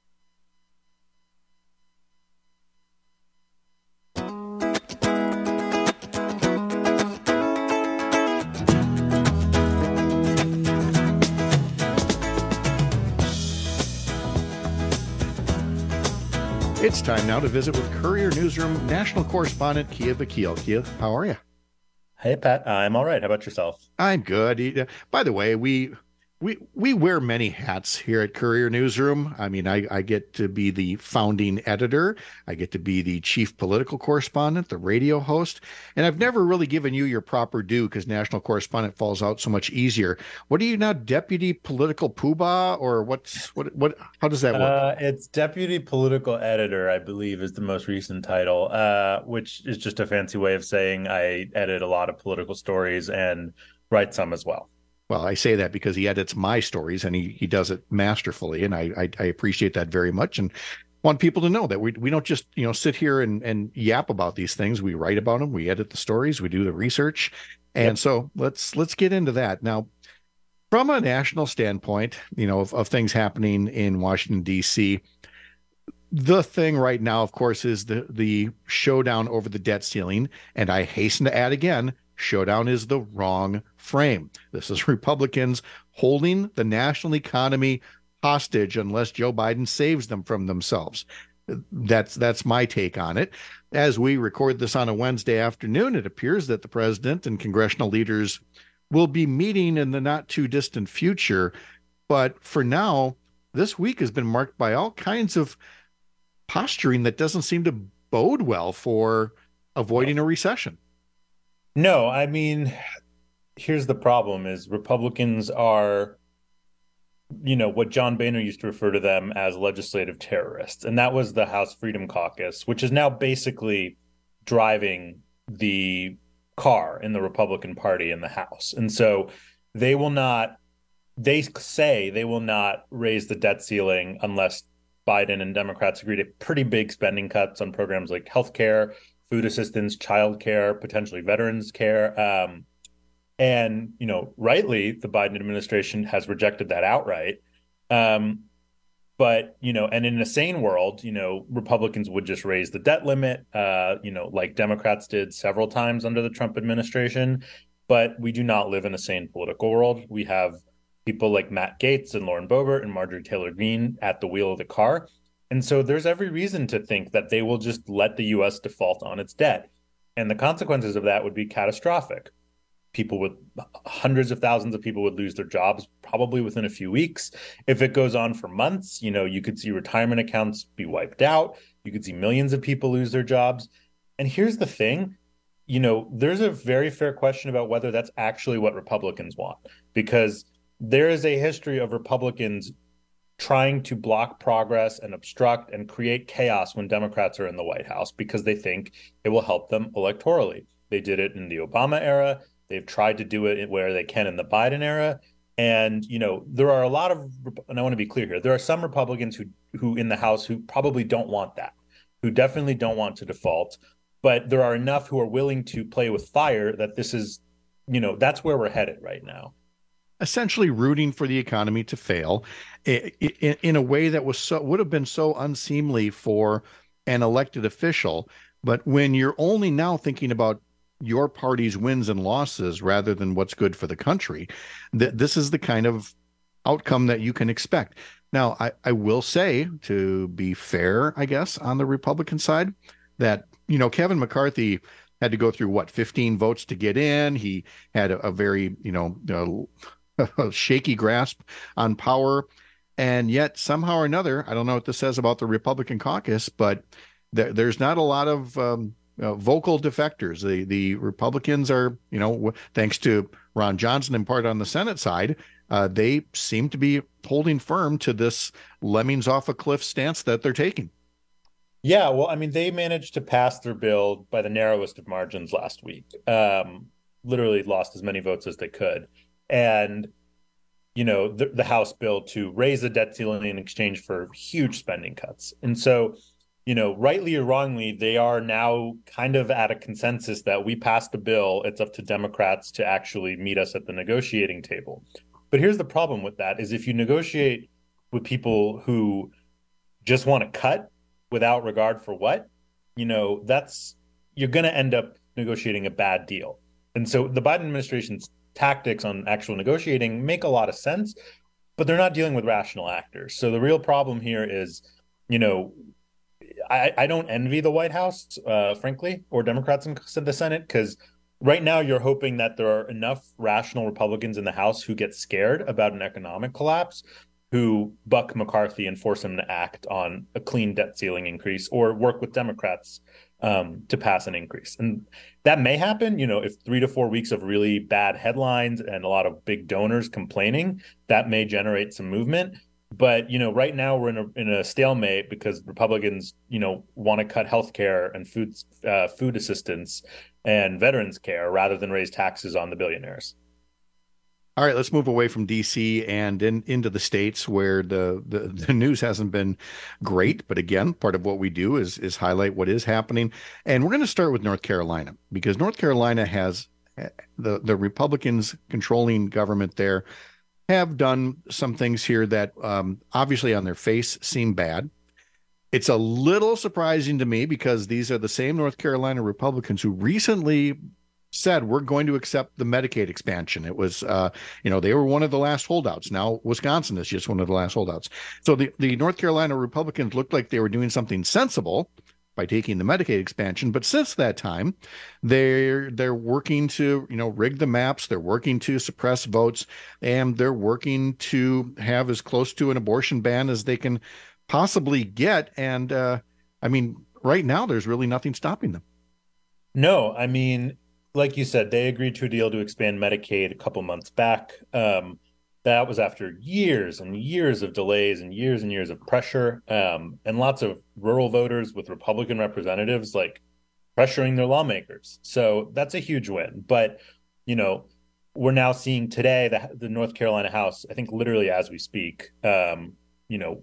It's time now to visit with Courier Newsroom national correspondent Kia Vakil. Kia, how are you? Hey, Pat. I'm all right. How about yourself? I'm good. By the way, we we we wear many hats here at Courier Newsroom. I mean, I, I get to be the founding editor. I get to be the chief political correspondent, the radio host. And I've never really given you your proper due because national correspondent falls out so much easier. What are you now, deputy political poobah, or what's what what? How does that work? Uh, it's deputy political editor, I believe, is the most recent title, uh, which is just a fancy way of saying I edit a lot of political stories and write some as well. Well, I say that because he edits my stories and he, he does it masterfully. And I, I, I appreciate that very much and want people to know that we we don't just, you know, sit here and, and yap about these things. We write about them. We edit the stories. We do the research. And yep. so let's let's get into that. Now, from a national standpoint, you know, of, of things happening in Washington, D C, the thing right now, of course, is the the showdown over the debt ceiling. And I hasten to add again, showdown is the wrong frame. This is Republicans holding the national economy hostage unless Joe Biden saves them from themselves. That's that's my take on it. As we record this on a Wednesday afternoon, it appears that the president and congressional leaders will be meeting in the not too distant future. But for now, this week has been marked by all kinds of posturing that doesn't seem to bode well for avoiding a recession. No, I mean, here's the problem is Republicans are, you know, what John Boehner used to refer to them as legislative terrorists. And that was the House Freedom Caucus, which is now basically driving the car in the Republican Party in the House. And so they will not, they say they will not raise the debt ceiling unless Biden and Democrats agree to pretty big spending cuts on programs like healthcare, food assistance, childcare, potentially veterans care. Um, and, you know, rightly, the Biden administration has rejected that outright. Um, but, you know, and in a sane world, you know, Republicans would just raise the debt limit, uh, you know, like Democrats did several times under the Trump administration. But we do not live in a sane political world. We have people like Matt Gaetz and Lauren Boebert and Marjorie Taylor Greene at the wheel of the car. And so there's every reason to think that they will just let the U S default on its debt. And the consequences of that would be catastrophic. People would, hundreds of thousands of people would lose their jobs probably within a few weeks. If it goes on for months, you know, you could see retirement accounts be wiped out. You could see millions of people lose their jobs. And here's the thing, you know, there's a very fair question about whether that's actually what Republicans want, because there is a history of Republicans trying to block progress and obstruct and create chaos when Democrats are in the White House because they think it will help them electorally. They did it in the Obama era. They've tried to do it where they can in the Biden era. And, you know, there are a lot of, and I want to be clear here, there are some Republicans who, who in the House who probably don't want that, who definitely don't want to default. But there are enough who are willing to play with fire that this is, you know, that's where we're headed right now. Essentially rooting for the economy to fail in, in, in a way that was so would have been so unseemly for an elected official. But when you're only now thinking about your party's wins and losses rather than what's good for the country, th- this is the kind of outcome that you can expect. Now, I, I will say, to be fair, I guess, on the Republican side, that, you know, Kevin McCarthy had to go through, what, fifteen votes to get in. He had a, a very, you know, uh, a shaky grasp on power. And yet, somehow or another, I don't know what this says about the Republican caucus, but there, there's not a lot of um, uh, vocal defectors. The the Republicans are, you know, thanks to Ron Johnson in part on the Senate side, uh, they seem to be holding firm to this lemmings off a cliff stance that they're taking. Yeah, well, I mean, they managed to pass their bill by the narrowest of margins last week. Um, literally lost as many votes as they could. And, you know, the, the House bill to raise the debt ceiling in exchange for huge spending cuts. And so, you know, rightly or wrongly, they are now kind of at a consensus that we passed a bill. It's up to Democrats to actually meet us at the negotiating table. But here's the problem with that is if you negotiate with people who just want to cut without regard for what, you know, that's, you're going to end up negotiating a bad deal. And so the Biden administration's tactics on actual negotiating make a lot of sense, but they're not dealing with rational actors. So the real problem here is, you know, I, I don't envy the White House, uh, frankly, or Democrats in the Senate, because right now you're hoping that there are enough rational Republicans in the House who get scared about an economic collapse, who buck McCarthy and force him to act on a clean debt ceiling increase or work with Democrats um, to pass an increase. And that may happen, you know, if three to four weeks of really bad headlines and a lot of big donors complaining, that may generate some movement. But, you know, right now we're in a, in a stalemate because Republicans, you know, want to cut healthcare and food, uh, food assistance and veterans care rather than raise taxes on the billionaires. All right, let's move away from D C and in, into the states where the, the, the news hasn't been great. But again, part of what we do is, is highlight what is happening. And we're going to start with North Carolina because North Carolina has the, the Republicans controlling government there have done some things here that um, obviously on their face seem bad. It's a little surprising to me because these are the same North Carolina Republicans who recently said we're going to accept the Medicaid expansion. It was, uh, you know, they were one of the last holdouts. Now Wisconsin is just one of the last holdouts. So the, the North Carolina Republicans looked like they were doing something sensible by taking the Medicaid expansion. But since that time, they're they're working to, you know, rig the maps. They're working to suppress votes, and they're working to have as close to an abortion ban as they can possibly get. And uh, I mean, right now, there's really nothing stopping them. No, I mean, like you said, they agreed to a deal to expand Medicaid a couple months back. Um, that was after years and years of delays and years and years of pressure, um, and lots of rural voters with Republican representatives like pressuring their lawmakers. So that's a huge win. But, you know, we're now seeing today that the North Carolina House, I think literally as we speak, um, you know,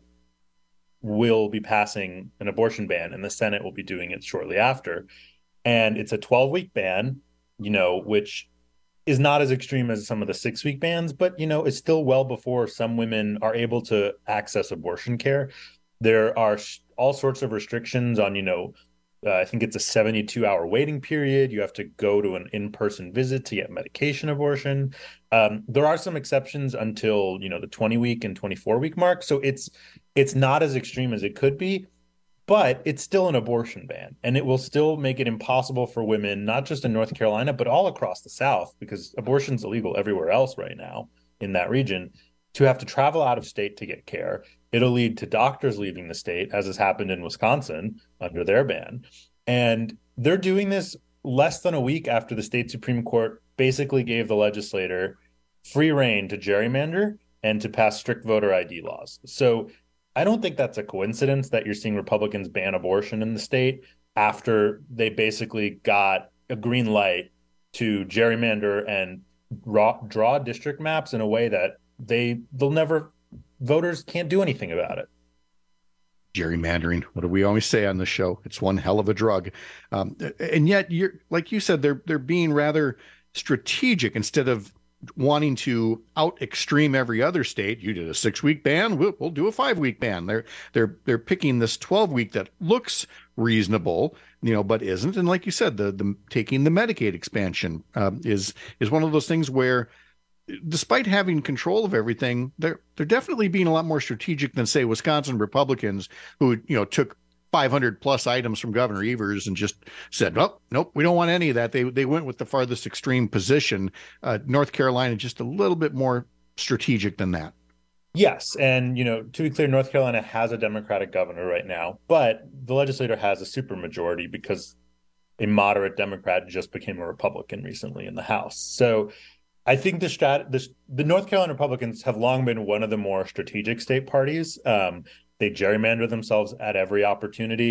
will be passing an abortion ban, and the Senate will be doing it shortly after. And it's a twelve-week ban, you know, which is not as extreme as some of the six-week bans, but, you know, it's still well before some women are able to access abortion care. There are sh- all sorts of restrictions on, you know, uh, I think it's a seventy-two hour waiting period. You have to go to an in-person visit to get medication abortion. Um, there are some exceptions until, you know, the twenty-week and twenty-four-week mark. So it's it's not as extreme as it could be. But it's still an abortion ban, and it will still make it impossible for women, not just in North Carolina, but all across the South, because abortion's illegal everywhere else right now in that region, to have to travel out of state to get care. It'll lead to doctors leaving the state, as has happened in Wisconsin under their ban. And they're doing this less than a week after the state Supreme Court basically gave the legislator free rein to gerrymander and to pass strict voter I D laws. So I don't think that's a coincidence that you're seeing Republicans ban abortion in the state after they basically got a green light to gerrymander and draw, draw district maps in a way that they they'll never voters can't do anything about it. Gerrymandering, what do we always say on the show? It's one hell of a drug, um, and yet you're like you said, they're they're being rather strategic instead of wanting to out extreme every other state. You did a six week ban, we'll, we'll do a five week ban. They're they're they're picking this twelve week that looks reasonable, you know, but isn't. And like you said, the the taking the Medicaid expansion um, is is one of those things where, despite having control of everything, they're they're definitely being a lot more strategic than, say, Wisconsin Republicans, who, you know, took five hundred plus items from Governor Evers and just said, nope, nope, we don't want any of that. They they went with the farthest extreme position. Uh, North Carolina, just a little bit more strategic than that. Yes. And, you know, to be clear, North Carolina has a Democratic governor right now, but the legislature has a supermajority because a moderate Democrat just became a Republican recently in the House. So I think the, strat- the, the North Carolina Republicans have long been one of the more strategic state parties. Um, They gerrymander themselves at every opportunity.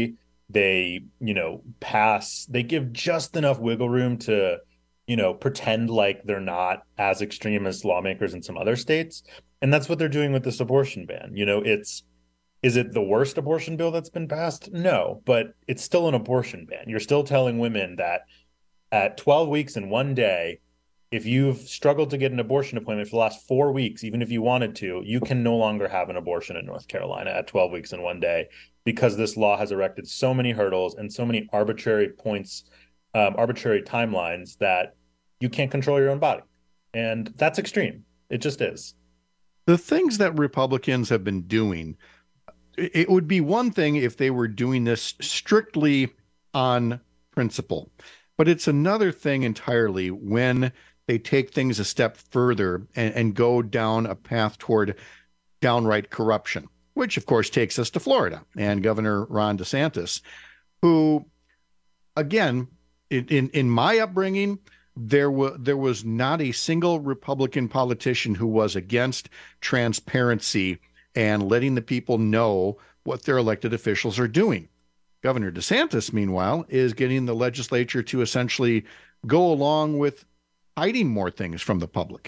They, you know, pass, they give just enough wiggle room to, you know, pretend like they're not as extreme as lawmakers in some other states. And that's what they're doing with this abortion ban. You know, it's, is it the worst abortion bill that's been passed? No, but it's still an abortion ban. You're still telling women that at twelve weeks and one day, if you've struggled to get an abortion appointment for the last four weeks, even if you wanted to, you can no longer have an abortion in North Carolina at twelve weeks and one day, because this law has erected so many hurdles and so many arbitrary points, um, arbitrary timelines that you can't control your own body. And that's extreme. It just is. The things that Republicans have been doing, it would be one thing if they were doing this strictly on principle, but it's another thing entirely when they take things a step further and, and go down a path toward downright corruption, which of course takes us to Florida and Governor Ron DeSantis, who, again, in, in, in my upbringing, there was there was not a single Republican politician who was against transparency and letting the people know what their elected officials are doing. Governor DeSantis, meanwhile, is getting the legislature to essentially go along with hiding more things from the public.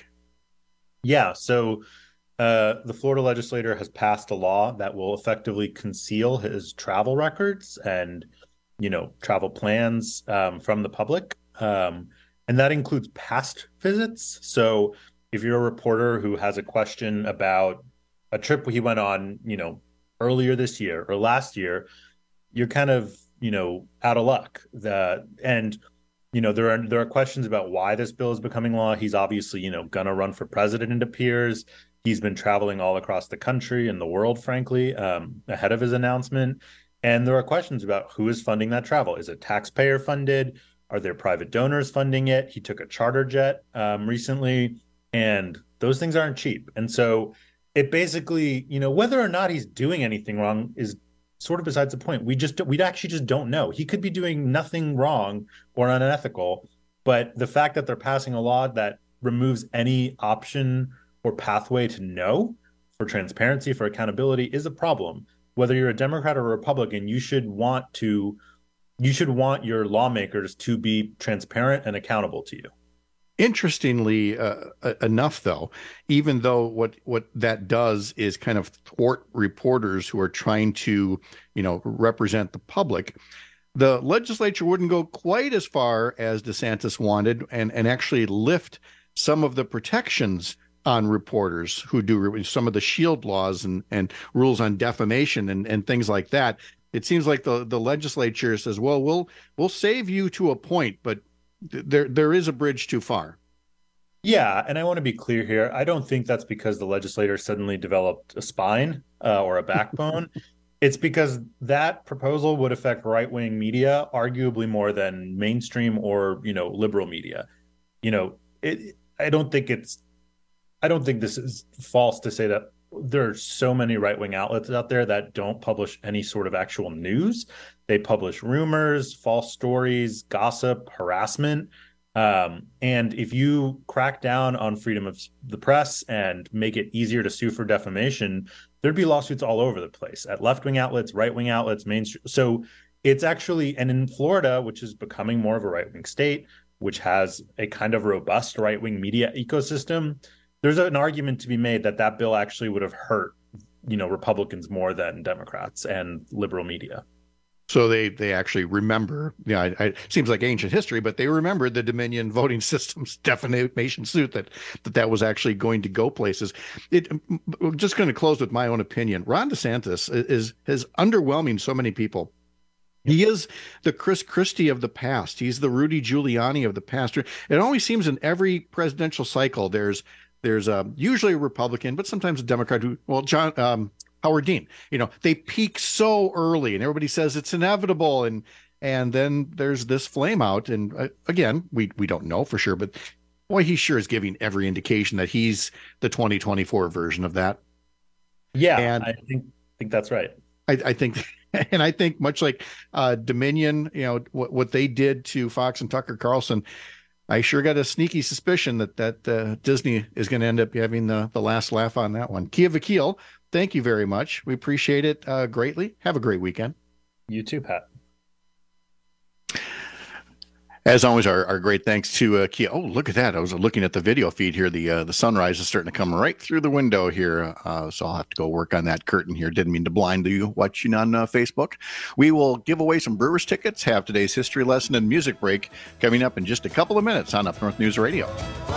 Yeah, so uh, the Florida legislature has passed a law that will effectively conceal his travel records and, you know, travel plans um, from the public. Um, and that includes past visits. So if you're a reporter who has a question about a trip he went on, you know, earlier this year or last year, you're kind of, you know, out of luck. The, and, you know, there are there are questions about why this bill is becoming law. He's obviously, you know, gonna run for president, it appears. He's been traveling all across the country and the world, frankly, um, ahead of his announcement. And there are questions about who is funding that travel. Is it taxpayer funded? Are there private donors funding it? He took a charter jet um, recently, and those things aren't cheap. And so it basically, you know, whether or not he's doing anything wrong is sort of besides the point. We just, we actually just don't know. He could be doing nothing wrong or unethical, but the fact that they're passing a law that removes any option or pathway to know for transparency, for accountability, is a problem. Whether you're a Democrat or a Republican, you should want to, you should want your lawmakers to be transparent and accountable to you. Interestingly uh, enough, though, even though what what that does is kind of thwart reporters who are trying to, you know, represent the public, the legislature wouldn't go quite as far as DeSantis wanted and, and actually lift some of the protections on reporters who do some of the shield laws and, and rules on defamation and, and things like that. It seems like the, the legislature says, well, we'll we'll save you to a point, but there there is a bridge too far. Yeah, and I want to be clear here. I don't think that's because the legislator suddenly developed a spine uh, or a backbone. It's because that proposal would affect right-wing media arguably more than mainstream or, you know, liberal media. You know, it, I don't think it's I don't think this is false to say that there are so many right-wing outlets out there that don't publish any sort of actual news. They publish rumors, false stories, gossip, harassment. Um, and if you crack down on freedom of the press and make it easier to sue for defamation, there'd be lawsuits all over the place at left-wing outlets, right-wing outlets, mainstream. So it's actually, and in Florida, which is becoming more of a right-wing state, which has a kind of robust right-wing media ecosystem, there's an argument to be made that that bill actually would have hurt, you know, Republicans more than Democrats and liberal media. So they they actually remember, you know, it seems like ancient history, but they remember the Dominion voting systems defamation suit that that, that was actually going to go places. It, I'm just going to close with my own opinion. Ron DeSantis is is underwhelming so many people. He is the Chris Christie of the past. He's the Rudy Giuliani of the past. It always seems in every presidential cycle, there's there's a, usually a Republican, but sometimes a Democrat who, well, John um, Howard Dean, you know, they peak so early and everybody says it's inevitable. And and then there's this flame out. And uh, again, we we don't know for sure, but boy, he sure is giving every indication that he's the twenty twenty-four version of that. Yeah, and I think think that's right. I, I think, and I think much like uh, Dominion, you know, what, what they did to Fox and Tucker Carlson, I sure got a sneaky suspicion that that uh, Disney is going to end up having the, the last laugh on that one. Kia Vakil, thank you very much. We appreciate it uh, greatly. Have a great weekend. You too, Pat. As always, our, our great thanks to uh, Kia. Oh, look at that. I was looking at the video feed here. The uh, the sunrise is starting to come right through the window here. Uh, so I'll have to go work on that curtain here. Didn't mean to blind you watching on uh, Facebook. We will give away some Brewers tickets, have today's history lesson and music break coming up in just a couple of minutes on Up North News Radio.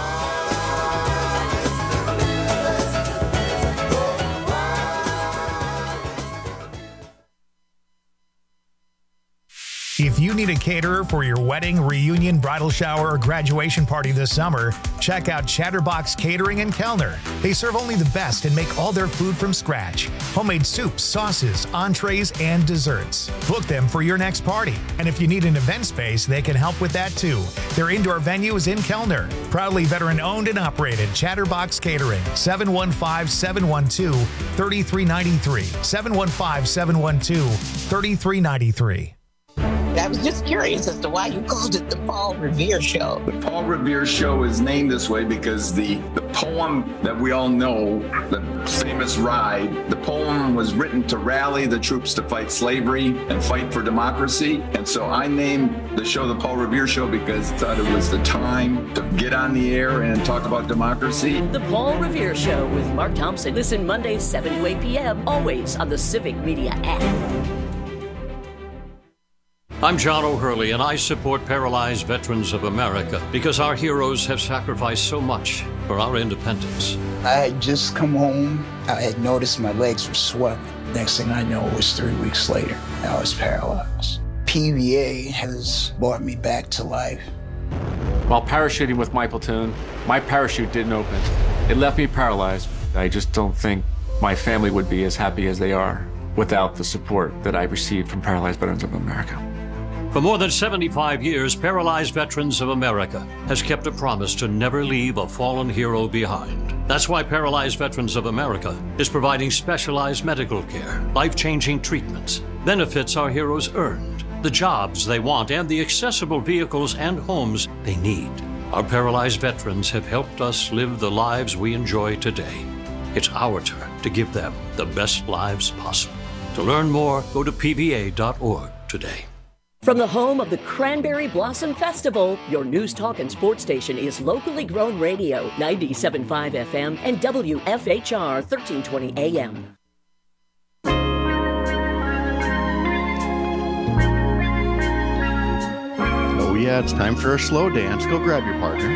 If you need a caterer for your wedding, reunion, bridal shower, or graduation party this summer, check out Chatterbox Catering in Kellner. They serve only the best and make all their food from scratch. Homemade soups, sauces, entrees, and desserts. Book them for your next party. And if you need an event space, they can help with that too. Their indoor venue is in Kellner. Proudly veteran-owned and operated, Chatterbox Catering, seven one five, seven one two, three three nine three, seven one five, seven one two, three three nine three. I was just curious as to why you called it the Paul Revere Show. The Paul Revere Show is named this way because the, the poem that we all know, the famous Ride, the poem was written to rally the troops to fight slavery and fight for democracy. And so I named the show the Paul Revere Show because I thought it was the time to get on the air and talk about democracy. The Paul Revere Show with Mark Thompson. Listen Mondays, seven to eight p.m., always on the Civic Media app. I'm John O'Hurley, and I support Paralyzed Veterans of America because our heroes have sacrificed so much for our independence. I had just come home. I had noticed my legs were swelling. Next thing I know, it was three weeks later. I was paralyzed. P V A has brought me back to life. While parachuting with my platoon, my parachute didn't open. It left me paralyzed. I just don't think my family would be as happy as they are without the support that I received from Paralyzed Veterans of America. For more than seventy-five years, Paralyzed Veterans of America has kept a promise to never leave a fallen hero behind. That's why Paralyzed Veterans of America is providing specialized medical care, life-changing treatments, benefits our heroes earned, the jobs they want, and the accessible vehicles and homes they need. Our paralyzed veterans have helped us live the lives we enjoy today. It's our turn to give them the best lives possible. To learn more, go to P V A dot org today. From the home of the Cranberry Blossom Festival, your news talk and sports station is locally grown radio, ninety-seven point five F M and W F H R thirteen twenty A M. Oh yeah, it's time for a slow dance. Go grab your partner.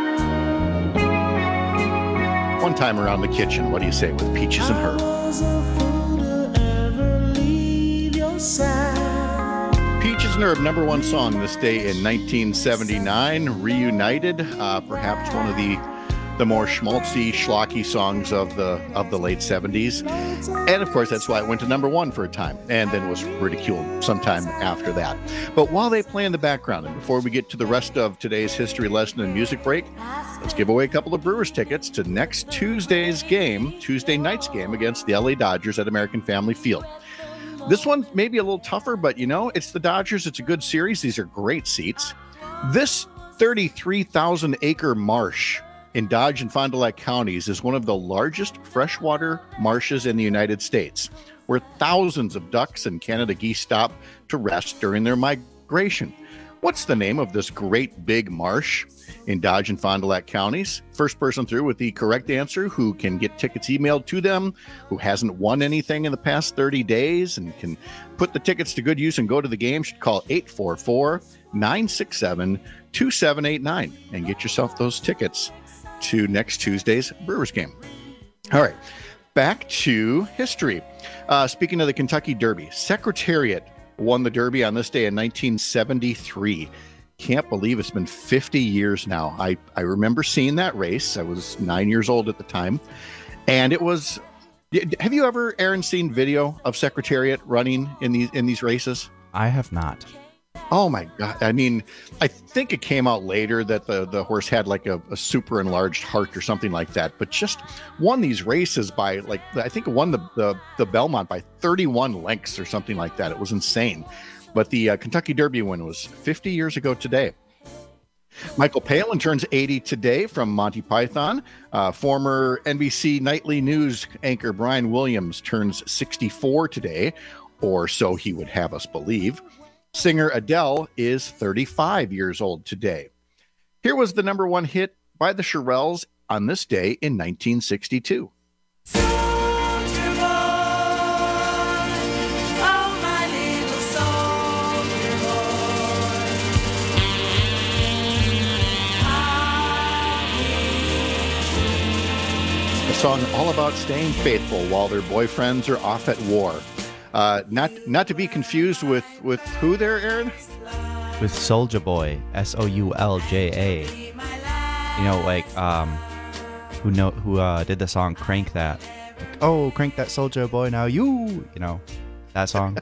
One time around the kitchen, what do you say with Peaches and Herb? Peaches and Herb, number one song this day in nineteen seventy-nine, Reunited, uh, perhaps one of the the more schmaltzy, schlocky songs of the of the late seventies. And of course, that's why it went to number one for a time and then was ridiculed sometime after that. But while they play in the background, and before we get to the rest of today's history lesson and music break, let's give away a couple of Brewers tickets to next Tuesday's game, Tuesday night's game against the L A Dodgers at American Family Field. This one may be a little tougher, but you know, it's the Dodgers. It's a good series. These are great seats. This thirty-three thousand acre marsh in Dodge and Fond du Lac counties is one of the largest freshwater marshes in the United States, where thousands of ducks and Canada geese stop to rest during their migration. What's the name of this great big marsh in Dodge and Fond du Lac counties? First person through with the correct answer who can get tickets emailed to them, who hasn't won anything in the past thirty days and can put the tickets to good use and go to the game should call eight four four, nine six seven, two seven eight nine and get yourself those tickets to next Tuesday's Brewers game. All right, back to history. Uh, speaking of the Kentucky Derby, Secretariat won the Derby on this day in nineteen seventy-three. Can't believe it's been fifty years now. I, I remember seeing that race. I was nine years old at the time. And it was, have you ever, Aaron, seen video of Secretariat running in these in these races? I have not. Oh my God. I mean, I think it came out later that the, the horse had like a, a super enlarged heart or something like that, but just won these races by like, I think it won the, the, the Belmont by thirty-one lengths or something like that. It was insane. But the uh, Kentucky Derby win was fifty years ago today. Michael Palin turns eighty today from Monty Python. Uh, former N B C Nightly News anchor Brian Williams turns sixty-four today, or so he would have us believe. Singer Adele is thirty-five years old today. Here was the number one hit by the Shirelles on this day in nineteen sixty-two. A song all about staying faithful while their boyfriends are off at war. Uh, not not to be confused with, with who there, Aaron? With Soulja Boy, S O U L J A. You know, like, um, who know who uh, did the song Crank That? Like, oh, crank that Soulja Boy now, you! You know, that song.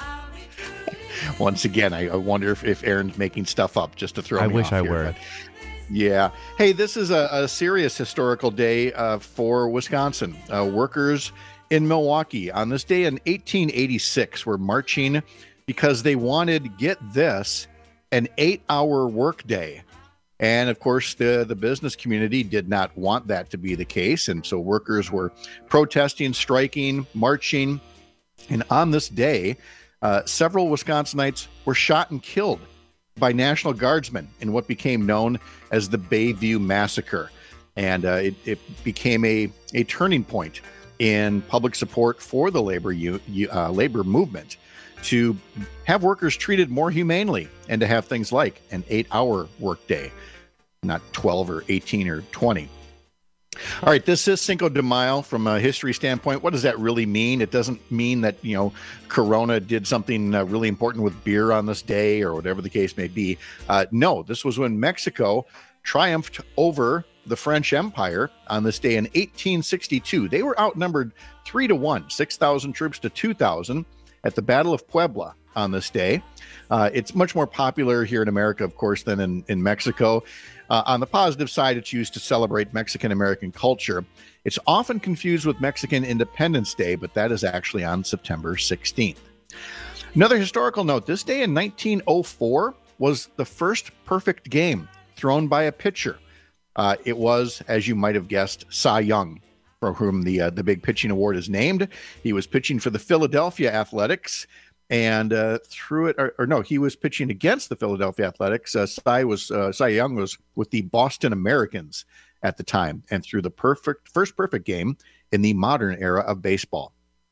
Once again, I, I wonder if, if Aaron's making stuff up just to throw I me wish off I here, were. but- Yeah. Hey, this is a, a serious historical day uh, for Wisconsin. Uh, workers in Milwaukee on this day in eighteen eighty-six were marching because they wanted, get this, an eight-hour workday. And of course, the, the business community did not want that to be the case. And so workers were protesting, striking, marching. And on this day, uh, several Wisconsinites were shot and killed by National Guardsmen in what became known as the Bayview Massacre. And uh, it, it became a, a turning point in public support for the labor u- uh, labor movement to have workers treated more humanely and to have things like an eight-hour workday, not twelve or eighteen or twenty. All right, this is Cinco de Mayo from a history standpoint. What does that really mean? It doesn't mean that, you know, Corona did something uh, really important with beer on this day or whatever the case may be. Uh, no, this was when Mexico triumphed over the French Empire on this day in eighteen sixty-two. They were outnumbered three to one, six thousand troops to two thousand at the Battle of Puebla on this day. Uh, it's much more popular here in America, of course, than in, in Mexico. Uh, on the positive side, it's used to celebrate Mexican-American culture. It's often confused with Mexican Independence Day, but that is actually on September sixteenth. Another historical note, this day in nineteen oh four was the first perfect game thrown by a pitcher. Uh, it was, as you might have guessed, Cy Young, for whom the uh, the big pitching award is named. He was pitching for the Philadelphia Athletics, and uh, through it, or, or no, he was pitching against the Philadelphia Athletics. Uh, Cy was uh, Cy Young was with the Boston Americans at the time, and threw the perfect first perfect game in the modern era of baseball.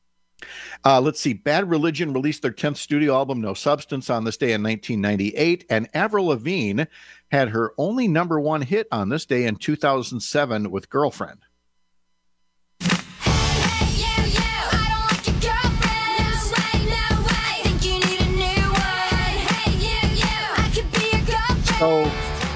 Uh, let's see. Bad Religion released their tenth studio album, No Substance, on this day in nineteen ninety-eight. And Avril Lavigne had her only number one hit on this day in two thousand seven with Girlfriend. So,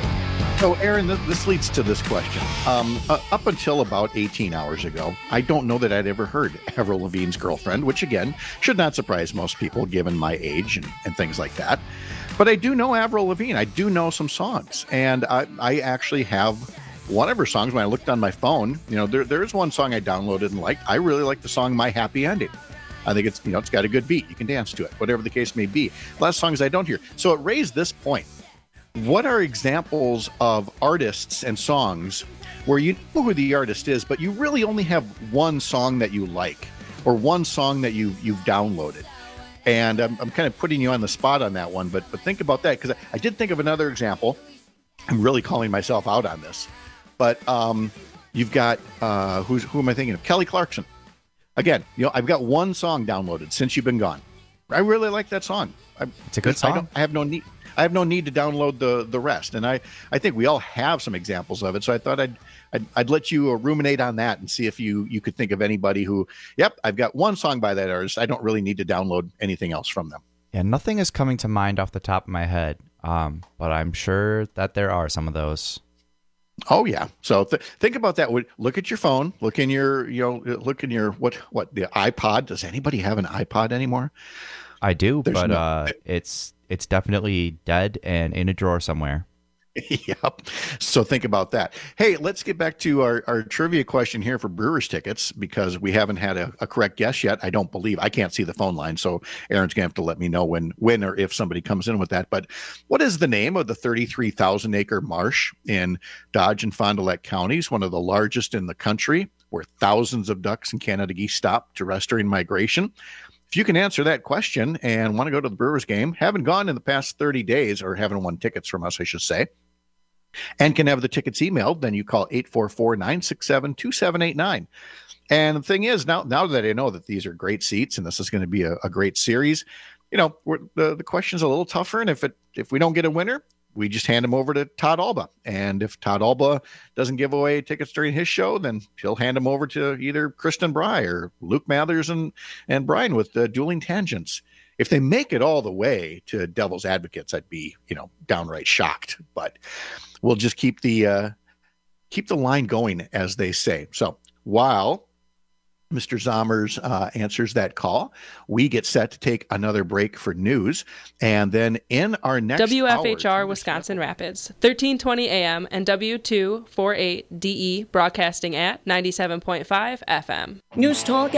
so Aaron, this, this leads to this question. Um, uh, up until about eighteen hours ago, I don't know that I'd ever heard Avril Lavigne's Girlfriend, which again, should not surprise most people given my age and, and things like that. But I do know Avril Lavigne. I do know some songs. And I, I actually have one of her songs. When I looked on my phone, you know, there, there's one song I downloaded and liked. I really like the song My Happy Ending. I think it's, you know, it's got a good beat. You can dance to it, whatever the case may be. A lot of songs I don't hear. So it raised this point. What are examples of artists and songs where you know who the artist is, but you really only have one song that you like or one song that you, you've downloaded? And I'm, I'm kind of putting you on the spot on that one, but but think about that, because I, I did think of another example. I'm really calling myself out on this. But um, you've got, uh, who's, who am I thinking of? Kelly Clarkson. Again, you know, I've got one song downloaded, Since You've Been Gone. I really like that song. I, it's a good song. I, don't, I have no need. I have no need to download the the rest, and I, I think we all have some examples of it. So I thought I'd I'd, I'd let you ruminate on that and see if you you could think of anybody who, yep, I've got one song by that artist. I don't really need to download anything else from them. Yeah, nothing is coming to mind off the top of my head, um, but I'm sure that there are some of those. Oh yeah. So th- think about that. Look at your phone. Look in your you know look in your what what the iPod. Does anybody have an iPod anymore? I do, There's but no- uh, it's it's definitely dead and in a drawer somewhere. Yep. So think about that. Hey, let's get back to our, our trivia question here for Brewers tickets, because we haven't had a, a correct guess yet. I don't believe. I can't see the phone line, so Aaron's gonna have to let me know when when or if somebody comes in with that. But what is the name of the thirty-three thousand acre marsh in Dodge and Fond du Lac counties, one of the largest in the country, where thousands of ducks and Canada geese stop to rest during migration? if you can answer that question and want to go to the Brewers game, haven't gone in the past thirty days, or haven't won tickets from us, I should say, and can have the tickets emailed, then you call eight four four, nine six seven, two seven eight nine. And the thing is, now now that I know that these are great seats and this is going to be a, a great series, you know, we're, the, the question's a little tougher. And if it if we don't get a winner, we just hand them over to Todd Alba. And if Todd Alba doesn't give away tickets during his show, then he'll hand them over to either Kristen Bry or Luke Mathers and, and Brian with the Dueling Tangents. If they make it all the way to Devil's Advocates, I'd be, you know, downright shocked. But we'll just keep the uh, keep the line going, as they say. So while Mister Zommers uh, answers that call, we get set to take another break for news. And then in our next W F H R hour, Wisconsin Rapids, thirteen twenty A M and W two forty-eight D E broadcasting at ninety-seven point five F M. News Talk